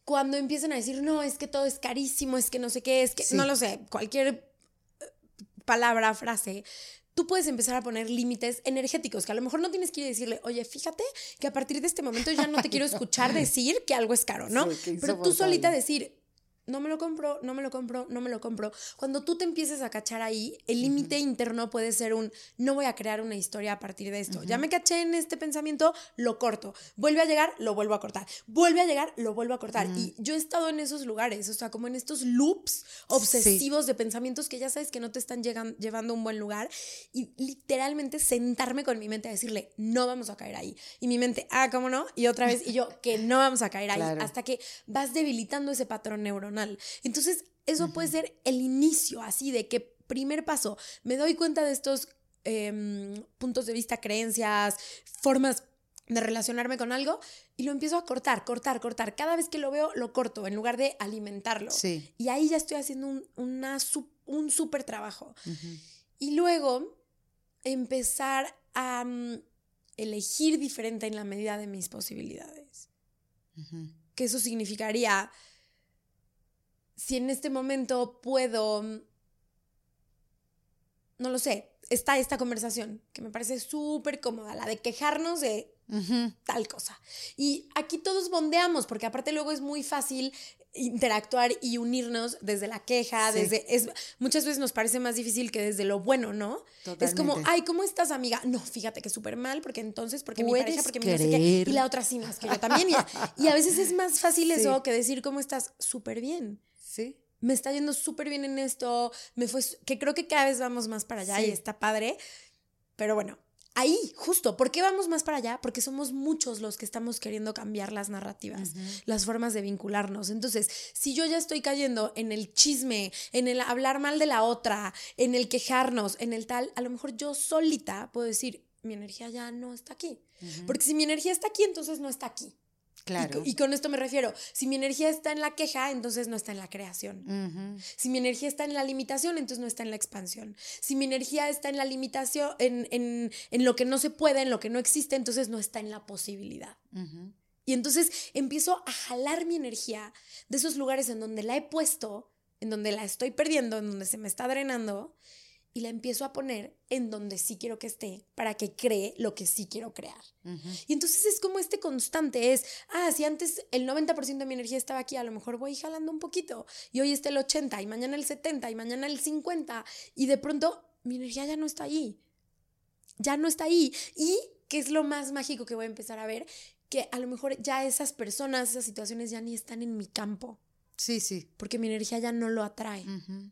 cuando empiezan a decir, no, es que todo es carísimo, es que no sé qué, es que, sí. no lo sé, cualquier palabra, frase, tú puedes empezar a poner límites energéticos, que a lo mejor no tienes que ir a decirle, oye, fíjate que a partir de este momento ya no te quiero escuchar decir que algo es caro, ¿no? Sí, pero tú solita decir, no me lo compro, no me lo compro, no me lo compro. Cuando tú te empieces a cachar ahí, el límite uh-huh. interno puede ser un, no voy a crear una historia a partir de esto. Uh-huh. Ya me caché en este pensamiento, lo corto. Vuelve a llegar, lo vuelvo a cortar. Vuelve a llegar, lo vuelvo a cortar. Uh-huh. Y yo he estado en esos lugares, o sea, como en estos loops obsesivos sí. de pensamientos que ya sabes que no te están llegan, llevando a un buen lugar. Y literalmente sentarme con mi mente a decirle, no vamos a caer ahí. Y mi mente, ah, ¿cómo no? Y otra vez, y yo, que no vamos a caer ahí. Claro. Hasta que vas debilitando ese patrón neuronal. Entonces, eso uh-huh. puede ser el inicio, así de que, primer paso, me doy cuenta de estos eh, puntos de vista, creencias, formas de relacionarme con algo y lo empiezo a cortar, cortar, cortar. Cada vez que lo veo, lo corto en lugar de alimentarlo. Sí. Y ahí ya estoy haciendo un, una, un súper trabajo. Uh-huh. Y luego, empezar a um, elegir diferente en la medida de mis posibilidades. Uh-huh. Que eso significaría... Si en este momento puedo, no lo sé, está esta conversación que me parece súper cómoda, la de quejarnos de uh-huh. tal cosa. Y aquí todos bondeamos, porque aparte luego es muy fácil interactuar y unirnos desde la queja, sí. desde es, muchas veces nos parece más difícil que desde lo bueno, ¿no? Totalmente. Es como, ay, ¿cómo estás, amiga? No, fíjate que súper mal, porque entonces, porque mi pareja, porque mi no sé qué, y la otra sí más que yo también. Y, y a veces es más fácil sí. eso que decir, ¿cómo estás? Súper bien. Sí. Me está yendo súper bien en esto, me fue, que creo que cada vez vamos más para allá sí. y está padre, pero bueno, ahí, justo, ¿por qué vamos más para allá? Porque somos muchos los que estamos queriendo cambiar las narrativas, uh-huh. las formas de vincularnos. Entonces, si yo ya estoy cayendo en el chisme, en el hablar mal de la otra, en el quejarnos, en el tal, a lo mejor yo solita puedo decir, mi energía ya no está aquí, uh-huh. porque si mi energía está aquí, entonces no está aquí. Claro. Y, y con esto me refiero, si mi energía está en la queja, entonces no está en la creación. Uh-huh. Si mi energía está en la limitación, entonces no está en la expansión. Si mi energía está en la limitación, en, en, en lo que no se puede, en lo que no existe, entonces no está en la posibilidad. Uh-huh. Y entonces empiezo a jalar mi energía de esos lugares en donde la he puesto, en donde la estoy perdiendo, en donde se me está drenando, y la empiezo a poner en donde sí quiero que esté para que cree lo que sí quiero crear. Uh-huh. Y entonces es como este constante, es, ah, si antes el noventa por ciento de mi energía estaba aquí, a lo mejor voy jalando un poquito, y hoy está el ochenta, y mañana el setenta, y mañana el cincuenta, y de pronto mi energía ya no está ahí. Ya no está ahí. Y, ¿qué es lo más mágico que voy a empezar a ver? Que a lo mejor ya esas personas, esas situaciones ya ni están en mi campo. Sí, sí. Porque mi energía ya no lo atrae. Uh-huh.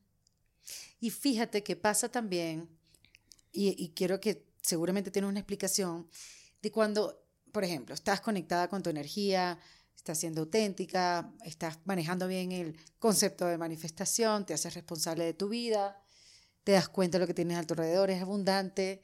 Y fíjate que pasa también, y, y quiero que seguramente tienes una explicación, de cuando, por ejemplo, estás conectada con tu energía, estás siendo auténtica, estás manejando bien el concepto de manifestación, te haces responsable de tu vida, te das cuenta de lo que tienes a tu alrededor, es abundante,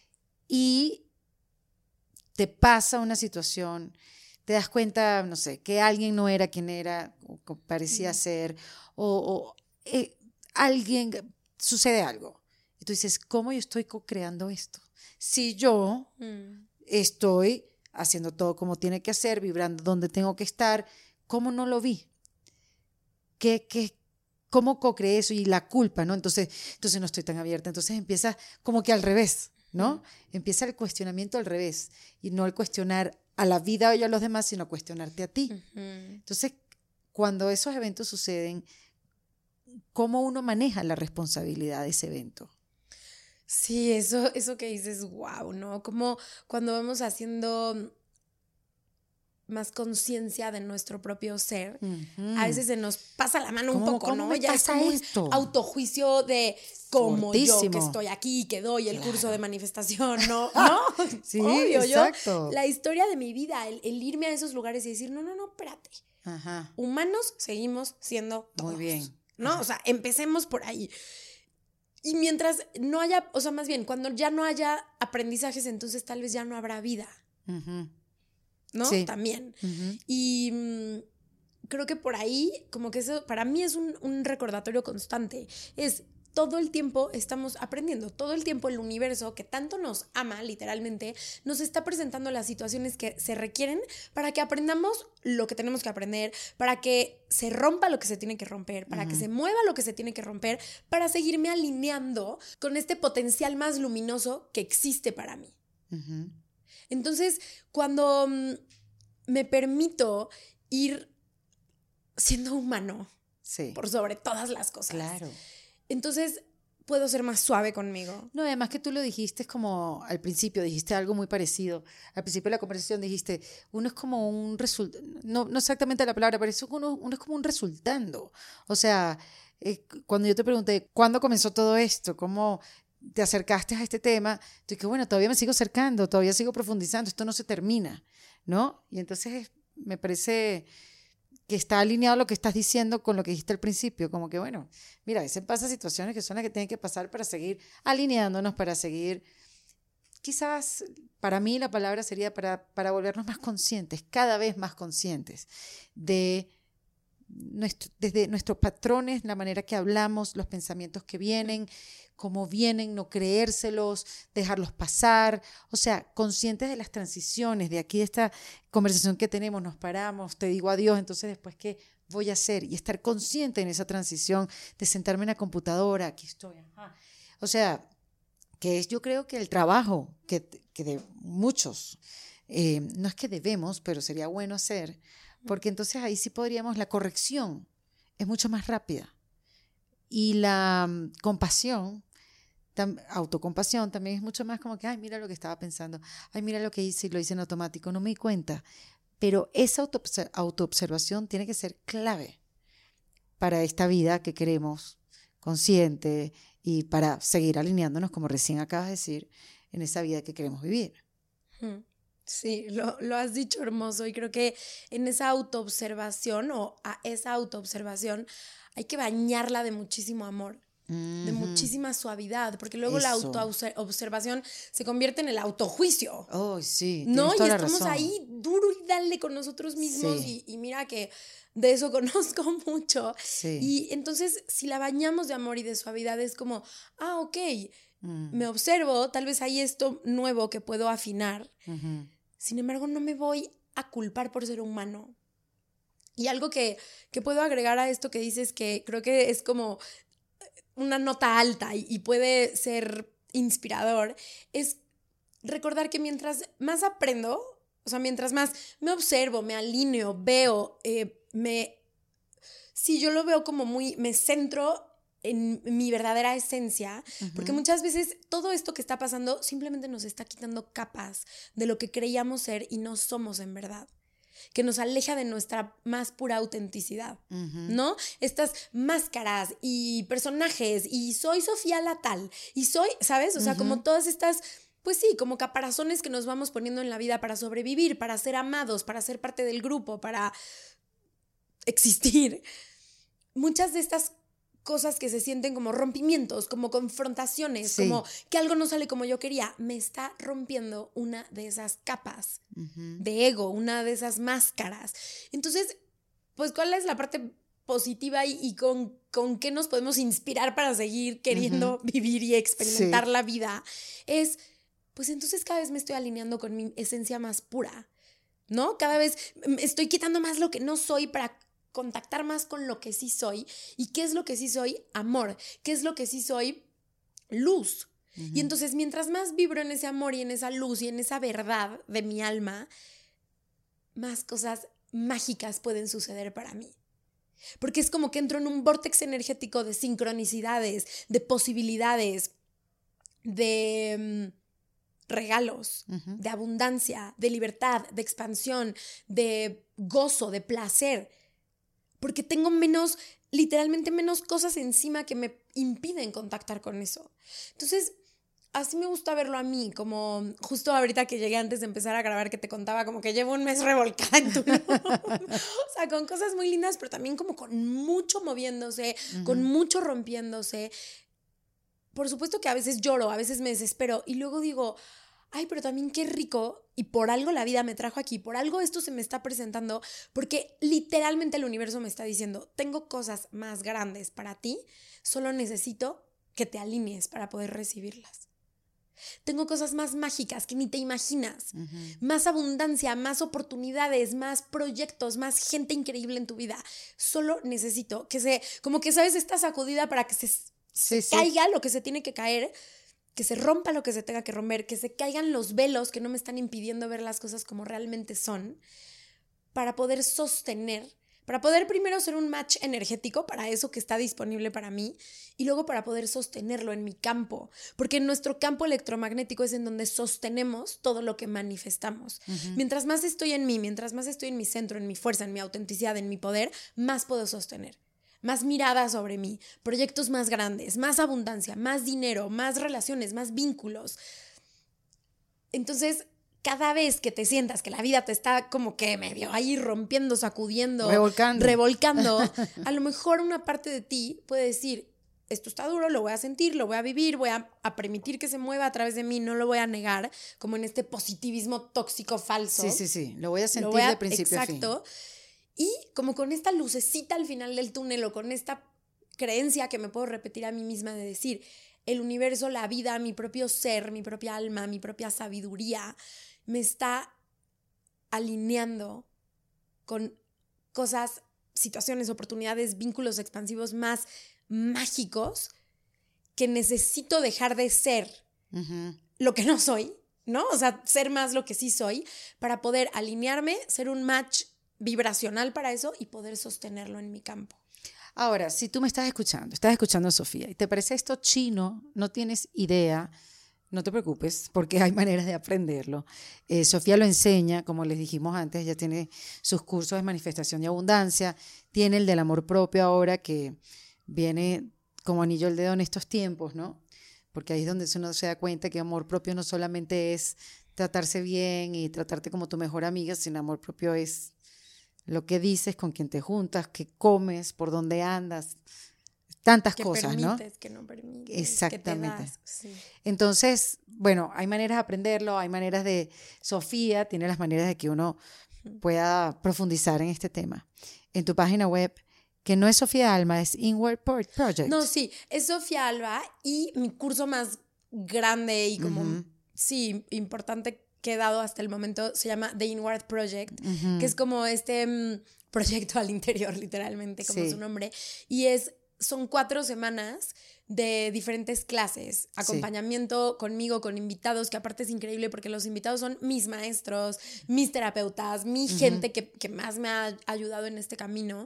y te pasa una situación, te das cuenta, no sé, que alguien no era quien era, o parecía mm. ser, o... o eh, alguien, sucede algo. Y tú dices, ¿cómo yo estoy co-creando esto? Si yo mm. estoy haciendo todo como tiene que hacer, vibrando donde tengo que estar, ¿cómo no lo vi? ¿Qué, qué, ¿Cómo co-creé eso? Y la culpa, ¿no? Entonces, entonces no estoy tan abierta. Entonces empieza como que al revés, ¿no? Mm. Empieza el cuestionamiento al revés. Y no el cuestionar a la vida y a los demás, sino cuestionarte a ti. Mm-hmm. Entonces, cuando esos eventos suceden, ¿cómo uno maneja la responsabilidad de ese evento? Sí, eso, eso que dices, wow, ¿no? Como cuando vamos haciendo más conciencia de nuestro propio ser, uh-huh. a veces se nos pasa la mano un poco, ¿no? Ya es como esto? Un autojuicio de como Fortísimo. Yo que estoy aquí, que doy el claro. curso de manifestación, ¿no? ¿No? Sí, obvio, exacto. Yo, la historia de mi vida, el, el irme a esos lugares y decir, no, no, no, espérate. Ajá. Humanos seguimos siendo todos. Muy bien. ¿No? Ajá. O sea, empecemos por ahí. Y mientras no haya, o sea, más bien, cuando ya no haya aprendizajes, entonces tal vez ya no habrá vida. Uh-huh. ¿No? Sí. También. Uh-huh. Y mmm, creo que por ahí, como que eso, para mí es un, un recordatorio constante. Es, todo el tiempo estamos aprendiendo, todo el tiempo el universo que tanto nos ama, literalmente, nos está presentando las situaciones que se requieren para que aprendamos lo que tenemos que aprender, para que se rompa lo que se tiene que romper, para uh-huh. que se mueva lo que se tiene que romper, para seguirme alineando con este potencial más luminoso que existe para mí. Uh-huh. Entonces, cuando um, me permito ir siendo humano, sí. por sobre todas las cosas. Claro. Entonces, puedo ser más suave conmigo. No, además que tú lo dijiste como al principio, dijiste algo muy parecido. Al principio de la conversación dijiste, uno es como un resultado, no, no exactamente la palabra, pero eso uno, uno es como un resultando. O sea, eh, cuando yo te pregunté, ¿cuándo comenzó todo esto? ¿Cómo te acercaste a este tema? Tú dices, bueno, todavía me sigo acercando, todavía sigo profundizando, esto no se termina, ¿no? Y entonces me parece que está alineado lo que estás diciendo con lo que dijiste al principio, como que bueno, mira, a veces pasan situaciones que son las que tienen que pasar para seguir alineándonos, para seguir, quizás para mí la palabra sería para, para volvernos más conscientes, cada vez más conscientes de nuestro, desde nuestros patrones, la manera que hablamos, los pensamientos que vienen, cómo vienen, no creérselos, dejarlos pasar, o sea, conscientes de las transiciones, de aquí de esta conversación que tenemos, nos paramos, te digo adiós, entonces después ¿qué voy a hacer? Y estar consciente en esa transición de sentarme en la computadora, aquí estoy, ajá. O sea, que es yo creo que el trabajo que, que de muchos, eh, no es que debemos, pero sería bueno hacer, porque entonces ahí sí podríamos, la corrección es mucho más rápida y la um, compasión, tam, autocompasión también es mucho más como que, ay, mira lo que estaba pensando, ay, mira lo que hice y lo hice en automático, no me di cuenta, pero esa auto, autoobservación tiene que ser clave para esta vida que queremos, consciente, y para seguir alineándonos, como recién acabas de decir, en esa vida que queremos vivir. Hmm. Sí, lo, lo has dicho hermoso y creo que en esa autoobservación o a esa autoobservación hay que bañarla de muchísimo amor, mm-hmm. de muchísima suavidad, porque luego Eso. La autoobservación se convierte en el autojuicio. Oh, sí, ¿no? toda Y la estamos razón. ahí duro y dale con nosotros mismos sí. y, y mira que de eso conozco mucho. Sí. Y entonces si la bañamos de amor y de suavidad es como, ah, ok, mm. me observo, tal vez hay esto nuevo que puedo afinar. Uh-huh. Sin embargo, no me voy a culpar por ser humano. Y algo que, que puedo agregar a esto que dices, que creo que es como una nota alta y, y puede ser inspirador, es recordar que mientras más aprendo, o sea, mientras más me observo, me alineo, veo, eh, me... Sí, yo lo veo como muy... Me centro en mi verdadera esencia, uh-huh. porque muchas veces todo esto que está pasando simplemente nos está quitando capas de lo que creíamos ser y no somos en verdad, que nos aleja de nuestra más pura autenticidad, uh-huh. ¿no? Estas máscaras y personajes y soy Sofía la tal y soy, ¿sabes? O sea, uh-huh. como todas estas, pues sí, como caparazones que nos vamos poniendo en la vida para sobrevivir, para ser amados, para ser parte del grupo, para existir. Muchas de estas cosas que se sienten como rompimientos, como confrontaciones, sí. como que algo no sale como yo quería, me está rompiendo una de esas capas uh-huh. de ego, una de esas máscaras. Entonces, pues, ¿cuál es la parte positiva y, y con, con qué nos podemos inspirar para seguir queriendo uh-huh. vivir y experimentar sí. la vida? Es, pues entonces cada vez me estoy alineando con mi esencia más pura, ¿no? Cada vez estoy quitando más lo que no soy para contactar más con lo que sí soy. ¿Y qué es lo que sí soy? Amor. ¿Qué es lo que sí soy? Luz. Uh-huh. Y entonces mientras más vibro en ese amor y en esa luz y en esa verdad de mi alma, más cosas mágicas pueden suceder para mí. Porque es como que entro en un vórtex energético de sincronicidades, de posibilidades, de um, regalos, uh-huh. de abundancia, de libertad, de expansión, de gozo, de placer. Porque tengo menos, literalmente menos cosas encima que me impiden contactar con eso. Entonces, así me gusta verlo a mí, como justo ahorita que llegué antes de empezar a grabar, que te contaba como que llevo un mes revolcada en tu o sea, con cosas muy lindas, pero también como con mucho moviéndose, uh-huh. con mucho rompiéndose. Por supuesto que a veces lloro, a veces me desespero y luego digo, ay, pero también qué rico, y por algo la vida me trajo aquí, por algo esto se me está presentando, porque literalmente el universo me está diciendo, tengo cosas más grandes para ti, solo necesito que te alinees para poder recibirlas. Tengo cosas más mágicas que ni te imaginas. Uh-huh. Más abundancia, más oportunidades, más proyectos, más gente increíble en tu vida. Solo necesito que se, como que sabes, esta sacudida para que se, sí, se sí. caiga lo que se tiene que caer, que se rompa lo que se tenga que romper, que se caigan los velos que no me están impidiendo ver las cosas como realmente son, para poder sostener, para poder primero ser un match energético para eso que está disponible para mí y luego para poder sostenerlo en mi campo, porque en nuestro campo electromagnético es en donde sostenemos todo lo que manifestamos. Uh-huh. Mientras más estoy en mí, mientras más estoy en mi centro, en mi fuerza, en mi autenticidad, en mi poder, más puedo sostener. Más mirada sobre mí, proyectos más grandes, más abundancia, más dinero, más relaciones, más vínculos. Entonces, cada vez que te sientas que la vida te está como que medio ahí rompiendo, sacudiendo, revolcando, revolcando a lo mejor una parte de ti puede decir, esto está duro, lo voy a sentir, lo voy a vivir, voy a, a permitir que se mueva a través de mí, no lo voy a negar, como en este positivismo tóxico falso. Sí, sí, sí, lo voy a sentir voy a, de principio exacto, a fin. Y como con esta lucecita al final del túnel o con esta creencia que me puedo repetir a mí misma de decir, el universo, la vida, mi propio ser, mi propia alma, mi propia sabiduría, me está alineando con cosas, situaciones, oportunidades, vínculos expansivos más mágicos que necesito dejar de ser uh-huh. lo que no soy, ¿no? O sea, ser más lo que sí soy para poder alinearme, ser un match vibracional para eso y poder sostenerlo en mi campo. Ahora, si tú me estás escuchando, estás escuchando a Sofía y te parece esto chino, no tienes idea, no te preocupes porque hay maneras de aprenderlo. Eh, Sofía lo enseña, como les dijimos antes, ella tiene sus cursos de manifestación y abundancia, tiene el del amor propio ahora que viene como anillo al dedo en estos tiempos, ¿no? Porque ahí es donde uno se da cuenta que amor propio no solamente es tratarse bien y tratarte como tu mejor amiga, sino amor propio es lo que dices, con quién te juntas, qué comes, por dónde andas, tantas que cosas, ¿no? Que permites, que no permites, exactamente. que te das, sí. Entonces, bueno, hay maneras de aprenderlo, hay maneras de... Sofía tiene las maneras de que uno pueda profundizar en este tema. En tu página web, que no es Sofía Alba, es Inward Project. No, sí, es Sofía Alba y mi curso más grande y como, uh-huh. sí, importante que he dado hasta el momento se llama The Inward Project, uh-huh. que es como este um, proyecto al interior, literalmente, como sí. su nombre. Y es, son cuatro semanas de diferentes clases, acompañamiento sí. conmigo, con invitados, que aparte es increíble porque los invitados son mis maestros, mis terapeutas, mi uh-huh. gente que, que más me ha ayudado en este camino.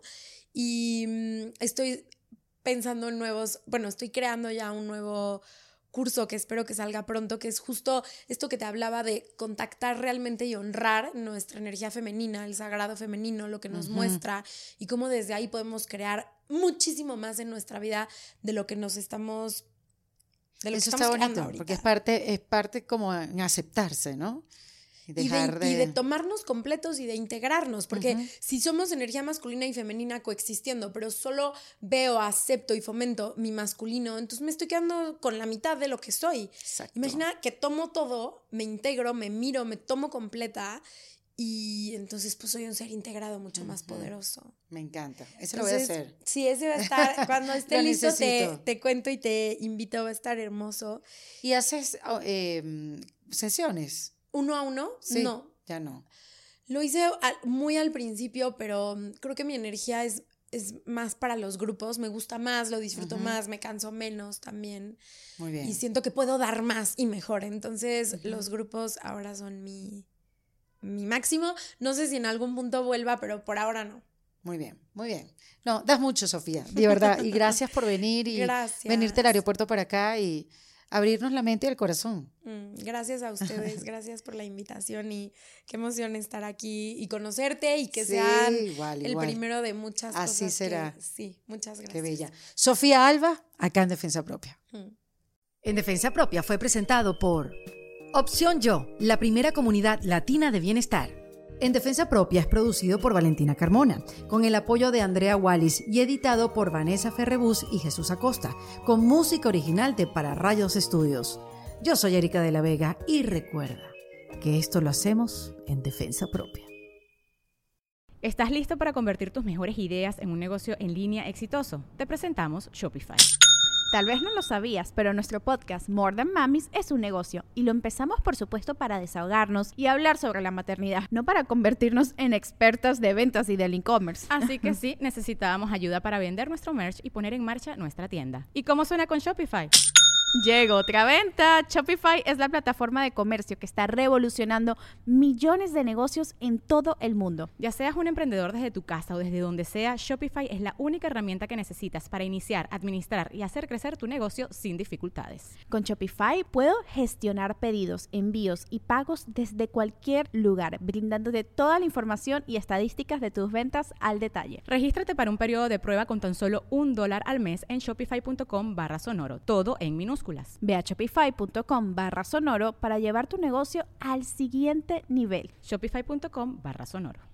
Y um, estoy pensando en nuevos, bueno, estoy creando ya un nuevo curso que espero que salga pronto, que es justo esto que te hablaba de contactar realmente y honrar nuestra energía femenina, el sagrado femenino, lo que nos uh-huh. muestra y cómo desde ahí podemos crear muchísimo más en nuestra vida de lo que nos estamos de lo Eso que está estamos bonito, ahorita. Porque es parte, es parte como en aceptarse, ¿no? Y, dejar y, de, de... y de tomarnos completos y de integrarnos, porque uh-huh. si somos energía masculina y femenina coexistiendo, pero solo veo, acepto y fomento mi masculino, entonces me estoy quedando con la mitad de lo que soy. Exacto. Imagina que tomo todo, me integro, me miro, me tomo completa y entonces pues soy un ser integrado mucho uh-huh. más poderoso. Me encanta, eso entonces, lo voy a hacer. Sí, ese va a estar, cuando esté listo te, te cuento y te invito, va a estar hermoso. ¿Y haces eh, sesiones? ¿Uno a uno? Sí, no. Ya no. Lo hice al, muy al principio, pero creo que mi energía es, es más para los grupos. Me gusta más, lo disfruto uh-huh. más, me canso menos también. Muy bien. Y siento que puedo dar más y mejor. Entonces, uh-huh. los grupos ahora son mi, mi máximo. No sé si en algún punto vuelva, pero por ahora no. Muy bien, muy bien. No, das mucho, Sofía, de verdad. Y gracias por venir y gracias. venirte al aeropuerto para acá y abrirnos la mente y el corazón. Mm, gracias a ustedes, gracias por la invitación y qué emoción estar aquí y conocerte y que sí, sean igual, el igual. primero de muchas Así cosas. Así será. Que, sí, muchas gracias. Qué bella. Sofía Alba, acá en Defensa Propia. Mm. En Defensa Propia fue presentado por Opción Yo, la primera comunidad latina de bienestar. En Defensa Propia es producido por Valentina Carmona, con el apoyo de Andrea Wallis y editado por Vanessa Ferrebus y Jesús Acosta, con música original de Para Rayos Estudios. Yo soy Erika de la Vega y recuerda que esto lo hacemos en Defensa Propia. ¿Estás listo para convertir tus mejores ideas en un negocio en línea exitoso? Te presentamos Shopify. Tal vez no lo sabías, pero nuestro podcast More Than Mamis es un negocio y lo empezamos por supuesto para desahogarnos y hablar sobre la maternidad, no para convertirnos en expertas de ventas y del e-commerce. Así que sí, necesitábamos ayuda para vender nuestro merch y poner en marcha nuestra tienda. ¿Y cómo suena con Shopify? Llegó otra venta. Shopify es la plataforma de comercio que está revolucionando millones de negocios en todo el mundo. Ya seas un emprendedor desde tu casa o desde donde sea, Shopify es la única herramienta que necesitas para iniciar, administrar y hacer crecer tu negocio sin dificultades. Con Shopify puedo gestionar pedidos, envíos y pagos desde cualquier lugar, brindándote toda la información y estadísticas de tus ventas al detalle. Regístrate para un periodo de prueba con tan solo un dólar al mes en shopify.com barra sonoro, todo en minúsculas. Ve a shopify.com barra sonoro para llevar tu negocio al siguiente nivel. Shopify.com barra sonoro.